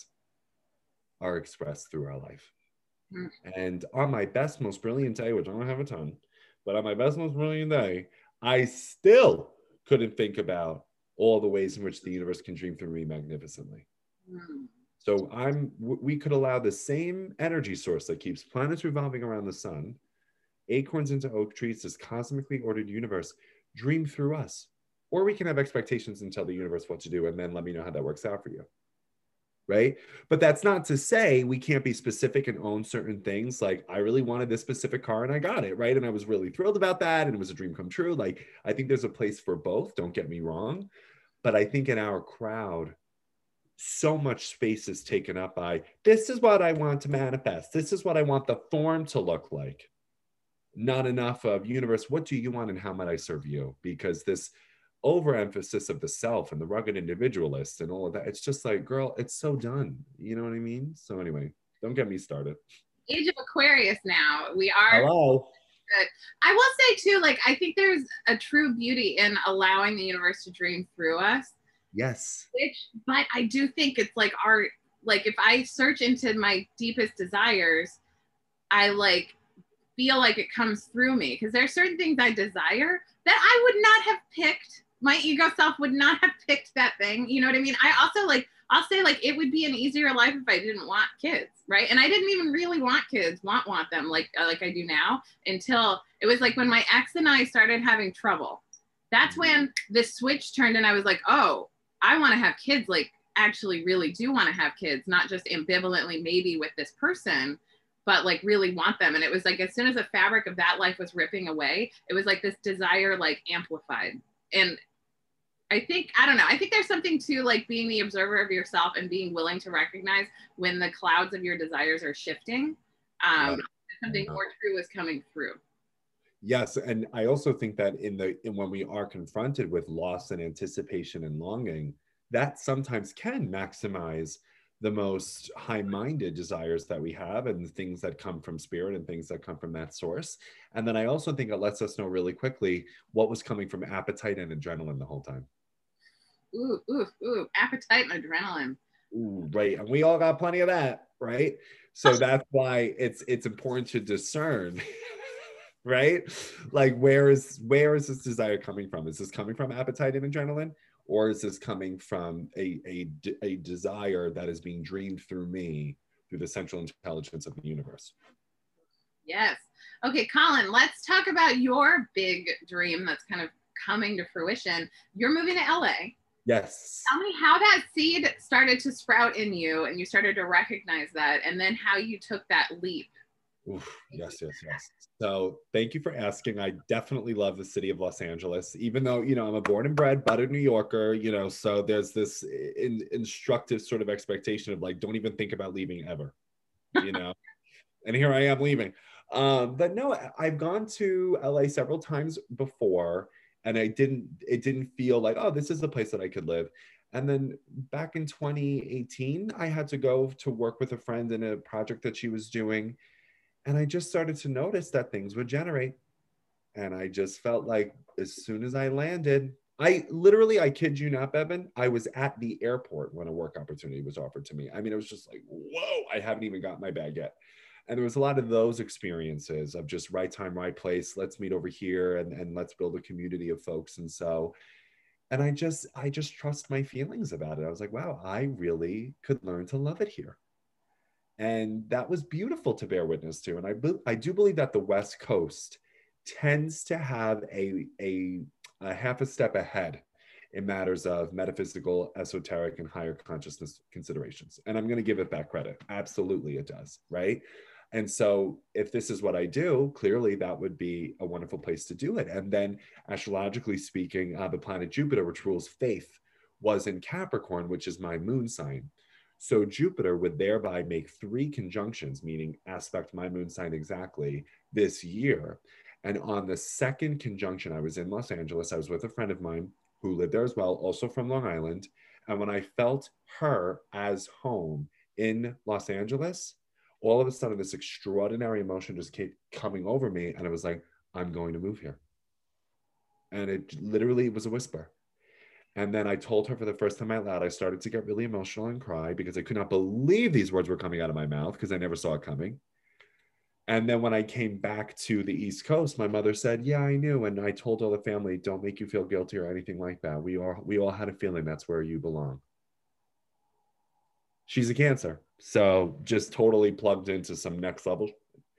are expressed through our life. Mm. And on my best, most brilliant day, which I don't have a ton, but on my best, most brilliant day, I still couldn't think about all the ways in which the universe can dream through me magnificently. Mm. So I'm, we could allow the same energy source that keeps planets revolving around the sun, acorns into oak trees, this cosmically ordered universe, dream through us. Or we can have expectations and tell the universe what to do and then let me know how that works out for you. Right? But that's not to say we can't be specific and own certain things. Like I really wanted this specific car and I got it, right? And I was really thrilled about that and it was a dream come true. Like I think there's a place for both, don't get me wrong. But I think in our crowd, so much space is taken up by, this is what I want to manifest. This is what I want the form to look like. Not enough of universe, what do you want and how might I serve you? Because this overemphasis of the self and the rugged individualist and all of that, it's just like, girl, it's so done. You know what I mean? So anyway, don't get me started. Age of Aquarius now. We are. Hello. Good. I will say too, like, I think there's a true beauty in allowing the universe to dream through us. Yes. Which, but I do think it's like our, like if I search into my deepest desires, I like feel like it comes through me because there are certain things I desire that I would not have picked. My ego self would not have picked that thing. You know what I mean? I also like, I'll say like, it would be an easier life if I didn't want kids, right? And I didn't even really want kids, want, want them like, like I do now until it was like when my ex and I started having trouble. That's when the switch turned and I was like, oh, I want to have kids, like actually really do want to have kids, not just ambivalently maybe with this person, but like really want them. And it was like, as soon as the fabric of that life was ripping away, it was like this desire like amplified. And I think, I don't know, I think there's something to like being the observer of yourself and being willing to recognize when the clouds of your desires are shifting, um, yeah. something more true is coming through. Yes, and I also think that in the in when we are confronted with loss and anticipation and longing, that sometimes can maximize the most high-minded desires that we have and the things that come from spirit and things that come from that source. And then I also think it lets us know really quickly what was coming from appetite and adrenaline the whole time. Ooh, ooh, ooh, appetite and adrenaline. Ooh, right, and we all got plenty of that, right? So that's why it's it's important to discern. Right? Like where is where is this desire coming from? Is this coming from appetite and adrenaline? Or is this coming from a, a, a desire that is being dreamed through me, through the central intelligence of the universe? Yes. Okay, Colin, let's talk about your big dream that's kind of coming to fruition. You're moving to L A. Yes. Tell me how that seed started to sprout in you and you started to recognize that, and then how you took that leap. Oof, yes, yes, yes. So thank you for asking. I definitely love the city of Los Angeles, even though, you know, I'm a born and bred, buttered New Yorker, you know, so there's this in, instructive sort of expectation of like, don't even think about leaving ever, you know, and here I am leaving. Um, but no, I've gone to L A several times before, and I didn't, it didn't feel like, oh, this is the place that I could live. And then back in twenty eighteen, I had to go to work with a friend in a project that she was doing. And I just started to notice that things would generate. And I just felt like as soon as I landed, I literally, I kid you not, Bevan, I was at the airport when a work opportunity was offered to me. I mean, it was just like, whoa, I haven't even got my bag yet. And there was a lot of those experiences of just right time, right place. Let's meet over here and, and let's build a community of folks. And so, and I just, I just trust my feelings about it. I was like, wow, I really could learn to love it here. And that was beautiful to bear witness to. And I, I do believe that the West Coast tends to have a, a, a half a step ahead in matters of metaphysical, esoteric, and higher consciousness considerations. And I'm going to give it that credit. Absolutely, it does, right? And so if this is what I do, clearly that would be a wonderful place to do it. And then astrologically speaking, uh, the planet Jupiter, which rules faith, was in Capricorn, which is my moon sign. So Jupiter would thereby make three conjunctions, meaning aspect my moon sign exactly this year. And on the second conjunction, I was in Los Angeles. I was with a friend of mine who lived there as well, also from Long Island. And when I felt her as home in Los Angeles, all of a sudden this extraordinary emotion just kept coming over me. And I was like, I'm going to move here. And it literally was a whisper. And then I told her for the first time out loud, I started to get really emotional and cry because I could not believe these words were coming out of my mouth because I never saw it coming. And then when I came back to the East Coast, my mother said, yeah, I knew. And I told all the family, don't make you feel guilty or anything like that. We all, we all had a feeling that's where you belong. She's a Cancer. So just totally plugged into some next level.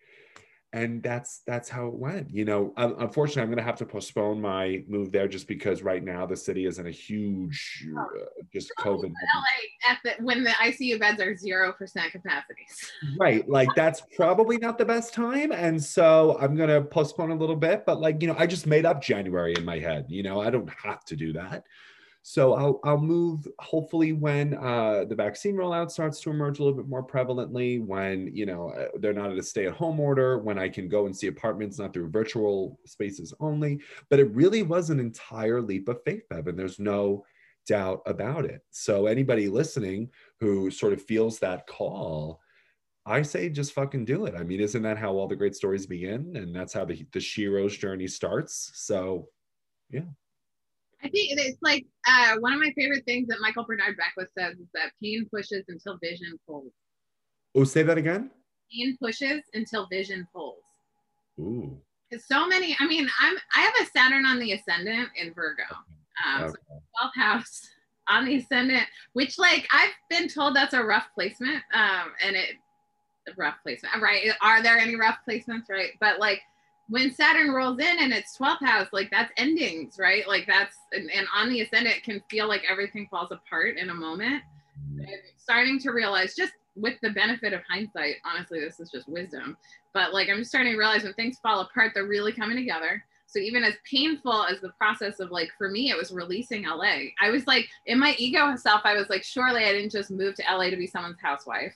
And that's that's how it went. You know, unfortunately, I'm going to have to postpone my move there just because right now the city is in a huge, uh, just COVID. L A at the, when the I C U beds are zero percent capacities. Right. Like that's probably not the best time. And so I'm going to postpone a little bit. But like, you know, I just made up January in my head. You know, I don't have to do that. So I'll, I'll move hopefully when uh, the vaccine rollout starts to emerge a little bit more prevalently, when, you know, they're not at a stay-at-home order, when I can go and see apartments, not through virtual spaces only. But it really was an entire leap of faith, Bevan. There's no doubt about it. So anybody listening who sort of feels that call, I say just fucking do it. I mean, isn't that how all the great stories begin? And that's how the, the Shiro's journey starts. So, yeah. I think it's like uh, one of my favorite things that Michael Bernard Beckwith says is that pain pushes until vision pulls. Oh, say that again? Pain pushes until vision pulls. Ooh. Because so many, I mean, I'm I have a Saturn on the ascendant in Virgo. Um, Okay. So twelfth house on the ascendant, which like I've been told that's a rough placement. Um, and it rough placement, right? Are there any rough placements, right? But like when Saturn rolls in and it's twelfth house, like that's endings, right? Like that's, and, and on the ascendant, it can feel like everything falls apart in a moment. And starting to realize, just with the benefit of hindsight, honestly, this is just wisdom, but like I'm just starting to realize when things fall apart, they're really coming together. So even as painful as the process of like, for me, it was releasing L A. I was like, in my ego self, I was like, surely I didn't just move to L A to be someone's housewife.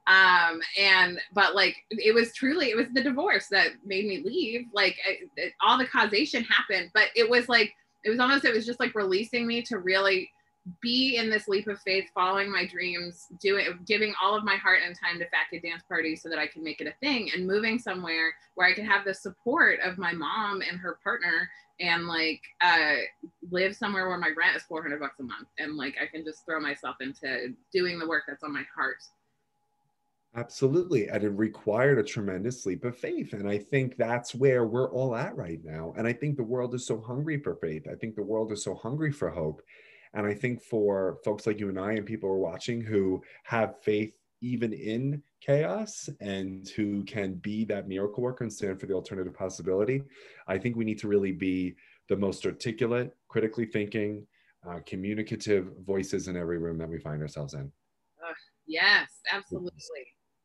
Um, and, but like, it was truly, it was the divorce that made me leave. Like it, it, all the causation happened, but it was like, it was almost, it was just like releasing me to really be in this leap of faith, following my dreams, doing, giving all of my heart and time to Fat Kid Dance Party so that I could make it a thing, and moving somewhere where I could have the support of my mom and her partner, and like uh, live somewhere where my rent is four hundred bucks a month. And like, I can just throw myself into doing the work that's on my heart. Absolutely. And it required a tremendous leap of faith. And I think that's where we're all at right now. And I think the world is so hungry for faith. I think the world is so hungry for hope. And I think for folks like you and I and people who are watching who have faith even in chaos and who can be that miracle worker and stand for the alternative possibility, I think we need to really be the most articulate, critically thinking, uh, communicative voices in every room that we find ourselves in. Uh, yes, absolutely.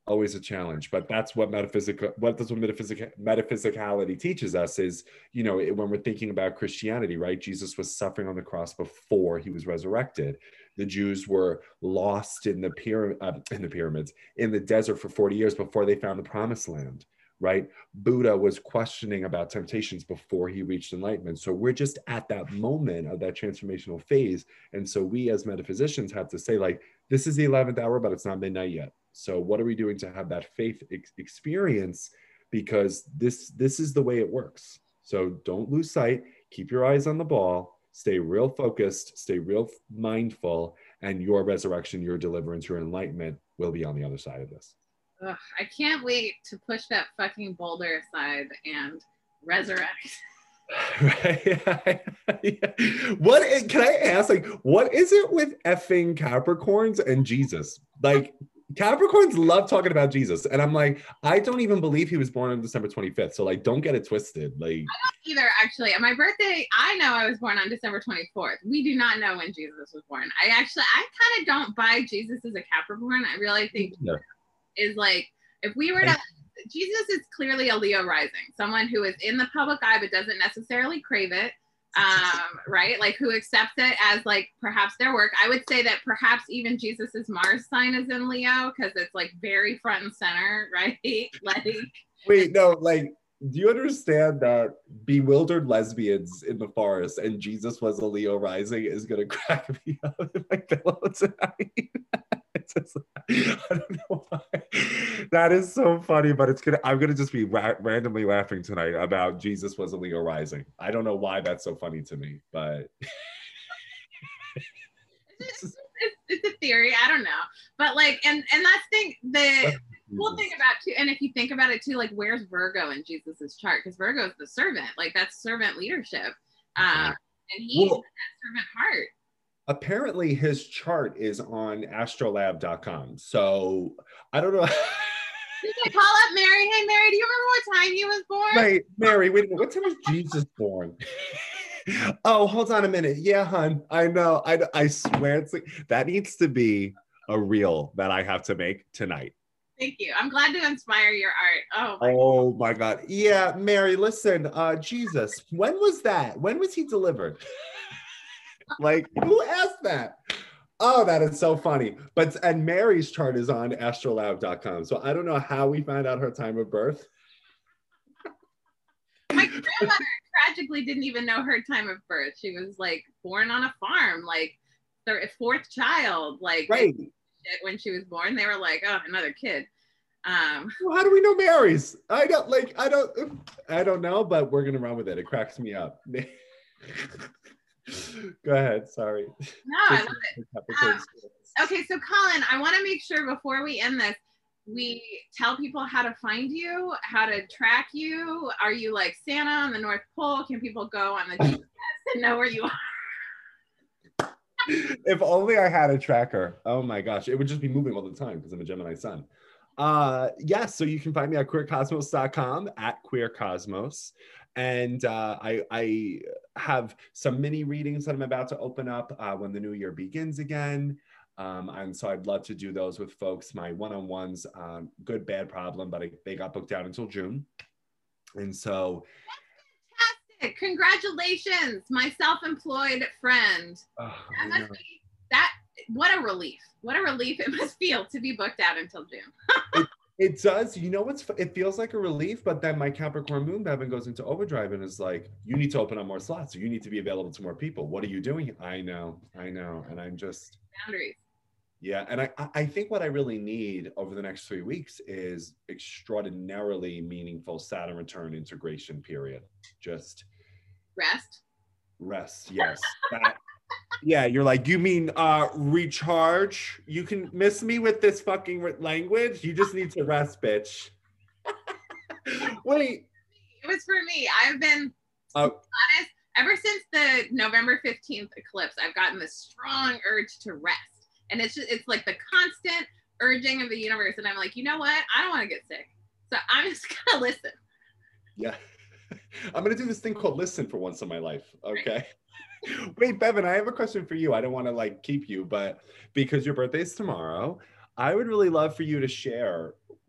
always a challenge, but that's what metaphysical what that's what metaphysical metaphysicality teaches us is, you know, when we're thinking about Christianity, right? Jesus was suffering on the cross before he was resurrected. The Jews were lost in the pyramid uh, in the pyramids in the desert for forty years before they found the promised land, right? Buddha was questioning about temptations before he reached enlightenment. So we're just at that moment of that transformational phase, and so we as metaphysicians have to say, like, this is the eleventh hour, but it's not midnight yet. So what are we doing to have that faith ex- experience? Because this this is the way it works. So don't lose sight. Keep your eyes on the ball. Stay real focused. Stay real mindful. And your resurrection, your deliverance, your enlightenment will be on the other side of this. Ugh, I can't wait to push that fucking boulder aside and resurrect. Right. What is, can I ask, like, what is it with effing Capricorns and Jesus? Like, Capricorns love talking about Jesus, and I'm like, I don't even believe he was born on December twenty-fifth, so like, don't get it twisted. Like, I don't either, actually. On my birthday, I know I was born on December twenty-fourth. We do not know when Jesus was born. I actually, I kind of don't buy Jesus as a Capricorn. I really think yeah. is like, if we were to, Jesus is clearly a Leo rising, someone who is in the public eye but doesn't necessarily crave it, um, right? Like, who accepts it as like perhaps their work. I would say that perhaps even Jesus's Mars sign is in Leo because it's like very front and center, right? Like, wait, no, like, do you understand that bewildered lesbians in the forest and Jesus was a Leo rising is gonna crack me up in my pillow tonight? It's just, I don't know why. That is so funny, but it's gonna. I'm gonna just be ra- randomly laughing tonight about Jesus was a Leo rising. I don't know why that's so funny to me, but it's, it's, it's a theory. I don't know, but like, and and that's thing the cool thing about too. And if you think about it too, like, where's Virgo in Jesus's chart? Because Virgo is the servant. Like, that's servant leadership, um, and he's well, that servant heart. Apparently his chart is on astrolab dot com. So I don't know. Did I call up Mary? Hey, Mary, do you remember what time he was born? Right, Mary, wait a minute. What time was Jesus born? Oh, hold on a minute. Yeah, hon. I know. I, I swear it's like, that needs to be a reel that I have to make tonight. Thank you. I'm glad to inspire your art. Oh my, oh God. my God. Yeah, Mary, listen, uh, Jesus, when was that? When was he delivered? Like, who asked that? Oh, that is so funny. But, and Mary's chart is on astrolab dot com. So I don't know how we found out her time of birth. My grandmother tragically didn't even know her time of birth. She was like born on a farm, like the fourth child, like right. when she was born. They were like, oh, another kid. Um, well, how do we know Mary's? I don't like, I don't, I don't know, but we're going to run with it. It cracks me up. Go ahead. Sorry. No, I love it. Um, okay, so Colin, I want to make sure before we end this, we tell people how to find you, how to track you. Are you like Santa on the North Pole? Can people go on the G P S and know where you are? If only I had a tracker. Oh my gosh, it would just be moving all the time because I'm a Gemini sun. Uh, yes, so you can find me at queer cosmos dot com, at queer cosmos. And uh, I, I have some mini readings that I'm about to open up uh, when the new year begins again. Um, and so I'd love to do those with folks. My one-on-ones, um, good, bad problem, but I, they got booked out until June. And so. That's fantastic. Congratulations, my self-employed friend. Oh, that must be, that, what a relief. What a relief it must feel to be booked out until June. it, it does. You know what's, it feels like a relief, but then my Capricorn moon, Bevan, goes into overdrive and is like, you need to open up more slots. So you need to be available to more people. What are you doing? I know, I know. And I'm just. Boundaries. Yeah, and I, I think what I really need over the next three weeks is extraordinarily meaningful Saturn return integration period. Just rest. Rest, yes. That, yeah, you're like, you mean uh, recharge? You can miss me with this fucking re- language? You just need to rest, bitch. Wait. It was for me. I've been uh, honest. Ever since the November fifteenth eclipse, I've gotten this strong urge to rest. And it's just, it's like the constant urging of the universe. And I'm like, you know what? I don't want to get sick. So I'm just going to listen. Yeah. I'm going to do this thing called listen for once in my life. Okay. Wait, Bevan, I have a question for you. I don't want to like keep you, but because your birthday is tomorrow, I would really love for you to share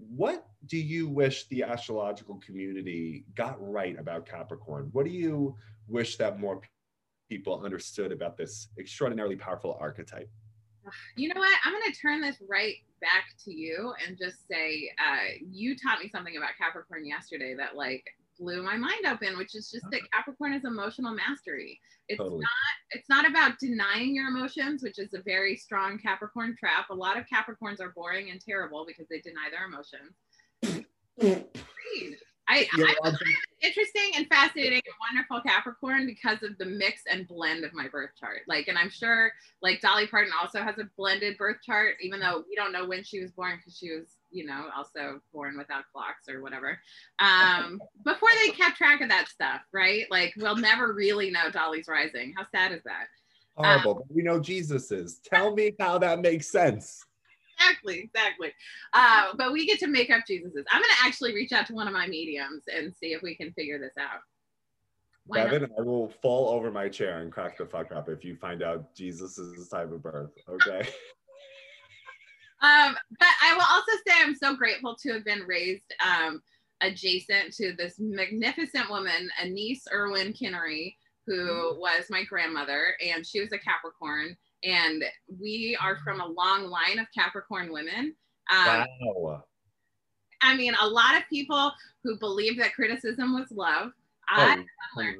what do you wish the astrological community got right about Capricorn? What do you wish that more people understood about this extraordinarily powerful archetype? You know what? I'm going to turn this right back to you and just say, uh, you taught me something about Capricorn yesterday that like blew my mind open, which is just that Capricorn is emotional mastery. It's Totally. not, it's not about denying your emotions, which is a very strong Capricorn trap. A lot of Capricorns are boring and terrible because they deny their emotions. I, I, I'm interesting and fascinating and wonderful Capricorn because of the mix and blend of my birth chart. Like, and I'm sure like Dolly Parton also has a blended birth chart, even though we don't know when she was born because she was, you know, also born without clocks or whatever. Um, before they kept track of that stuff, right? Like, we'll never really know Dolly's rising. How sad is that? Horrible. Um, but we know Jesus is. Tell me how that makes sense. Exactly, exactly. Uh, but we get to make up Jesus's. I'm going to actually reach out to one of my mediums and see if we can figure this out. Why Bevin, not? I will fall over my chair and crack the fuck up if you find out Jesus's time of birth. Okay. um, but I will also say I'm so grateful to have been raised um, adjacent to this magnificent woman, Anise Irwin Kinnery, who was my grandmother, and she was a Capricorn. And we are from a long line of Capricorn women. Um, wow. I mean, a lot of people who believe that criticism was love. I oh, learned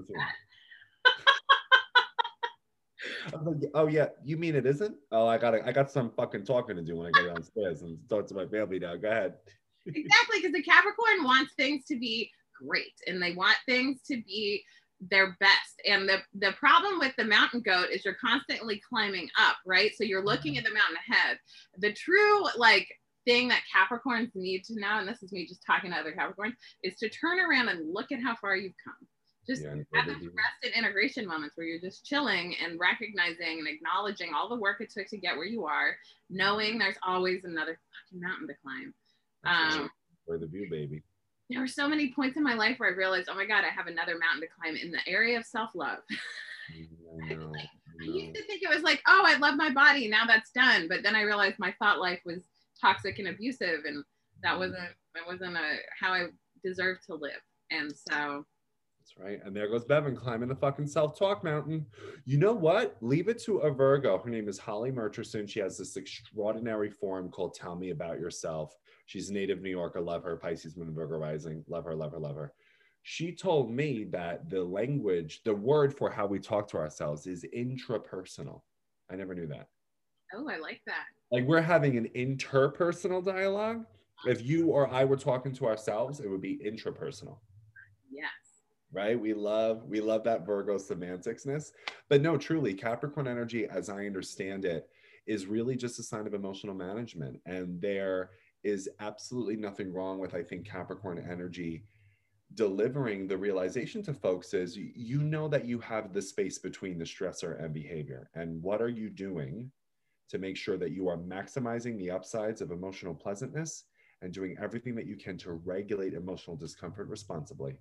that. like, oh yeah, you mean it isn't? Oh, I got I got some fucking talking to do when I go downstairs and talk to my family now. Go ahead. Exactly, because the Capricorn wants things to be great, and they want things to be their best. And the the problem with the mountain goat is you're constantly climbing up, right? So you're looking at the mountain ahead. The true like thing that Capricorns need to know, and this is me just talking to other Capricorns, is to turn around and look at how far you've come. Just yeah, have those rest and integration moments where you're just chilling and recognizing and acknowledging all the work it took to get where you are, knowing there's always another fucking mountain to climb. Um, for the view, baby. There were so many points in my life where I realized, oh my God, I have another mountain to climb in the area of self-love. I, know, I, I used to think it was like, oh, I love my body, now that's done. But then I realized my thought life was toxic and abusive, and that wasn't, that wasn't a, how I deserved to live. And so. That's right. And there goes Bevin climbing the fucking self-talk mountain. You know what? Leave it to a Virgo. Her name is Holly Murchison. She has this extraordinary forum called Tell Me About Yourself. She's a native New Yorker. Love her. Pisces Moon, Virgo rising. Love her, love her, love her. She told me that the language, the word for how we talk to ourselves is intrapersonal. I never knew that. Oh, I like that. Like we're having an interpersonal dialogue. If you or I were talking to ourselves, it would be intrapersonal. Yes. Right? We love, we love that Virgo semanticsness. But no, truly, Capricorn energy, as I understand it, is really just a sign of emotional management. And there is absolutely nothing wrong with, I think, Capricorn energy delivering the realization to folks is you know that you have the space between the stressor and behavior. And what are you doing to make sure that you are maximizing the upsides of emotional pleasantness and doing everything that you can to regulate emotional discomfort responsibly?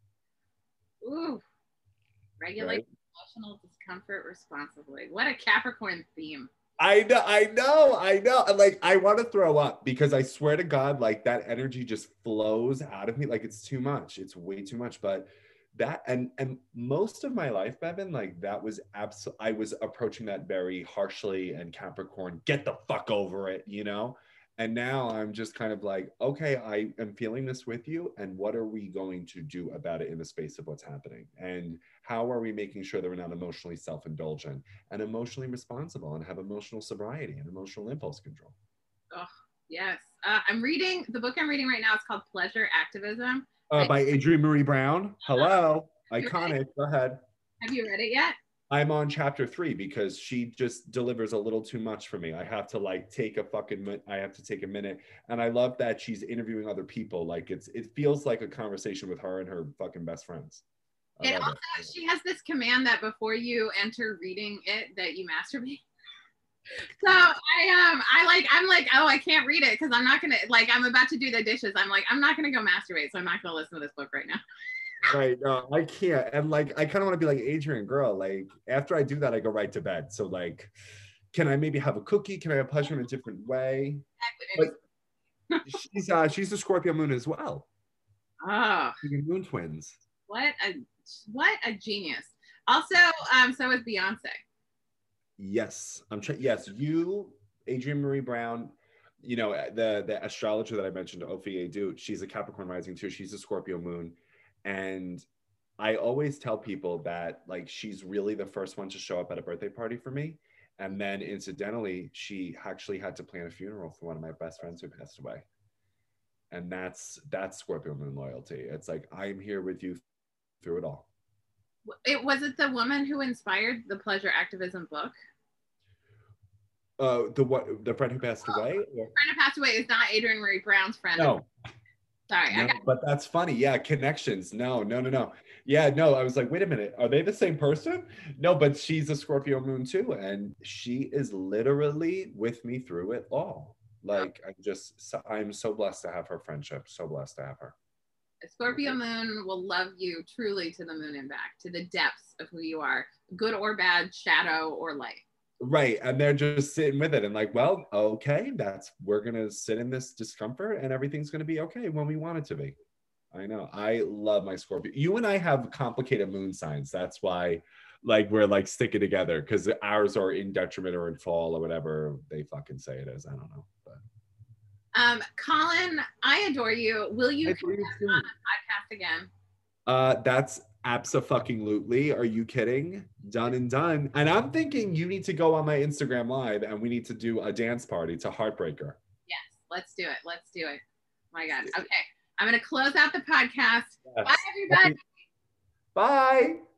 Ooh, regulate right? Emotional discomfort responsibly. What a Capricorn theme. I know, I know, I know. And like, I want to throw up because I swear to God, like that energy just flows out of me. Like it's too much. It's way too much. But that, and and most of my life, Bevin, like that was absolutely, I was approaching that very harshly and Capricorn, get the fuck over it, you know? And now I'm just kind of like, okay, I am feeling this with you. And what are we going to do about it in the space of what's happening? And how are we making sure that we're not emotionally self-indulgent and emotionally responsible and have emotional sobriety and emotional impulse control? Oh, yes. Uh, I'm reading, the book I'm reading right now is called Pleasure Activism. Uh, by Adrienne Marie Brown. Hello. Iconic. Go ahead. Have you read it yet? I'm on chapter three because she just delivers a little too much for me. I have to like take a fucking, I have to take a minute. And I love that she's interviewing other people. Like it's, it feels like a conversation with her and her fucking best friends. I and also it. She has this command that before you enter reading it, that you masturbate. So I um I like I'm like oh I can't read it because I'm not gonna like I'm about to do the dishes. I'm like I'm not gonna go masturbate, so I'm not gonna listen to this book right now. Right, no, I can't. And like I kind of want to be like Adrienne, girl. Like after I do that, I go right to bed. So like, can I maybe have a cookie? Can I have pleasure in a different way? Exactly. she's uh she's a Scorpio moon as well. Oh, You're moon twins. what a what a genius. Also, um, so is Beyonce. Yes, I'm trying. Yes, you, Adrienne Marie Brown. You know, the the astrologer that I mentioned, Ophi Adu, she's a Capricorn rising too. She's a Scorpio moon, and I always tell people that like she's really the first one to show up at a birthday party for me. And then incidentally, she actually had to plan a funeral for one of my best friends who passed away. And that's that's Scorpio moon loyalty. It's like, I'm here with you through it all. It was it the woman who inspired the pleasure activism book? Uh, the what the friend who passed oh, away? Or? The friend who passed away is not Adrienne Marie Brown's friend. No. Sorry, no, I got but that's funny. Yeah, connections. No, no, no, no. Yeah, no. I was like, wait a minute, are they the same person? No, but she's a Scorpio moon too, and she is literally with me through it all. Like, I'm just, I'm so blessed to have her friendship. So blessed to have her. A Scorpio moon will love you truly to the moon and back, to the depths of who you are, good or bad, shadow or light. Right. And they're just sitting with it and like, well, okay, that's, we're going to sit in this discomfort and everything's going to be okay when we want it to be. I know. I love my Scorpio. You and I have complicated moon signs. That's why, like, we're like sticking together, because ours are in detriment or in fall or whatever they fucking say it is. I don't know. But um, Colin, I adore you. Will you come on the podcast again? Uh, that's abso-fucking-lutely. Are you kidding? Done and done. And I'm thinking you need to go on my Instagram live and we need to do a dance party to Heartbreaker. Yes, let's do it. Let's do it. My God. Okay. I'm going to close out the podcast. Yes. Bye, everybody. Bye.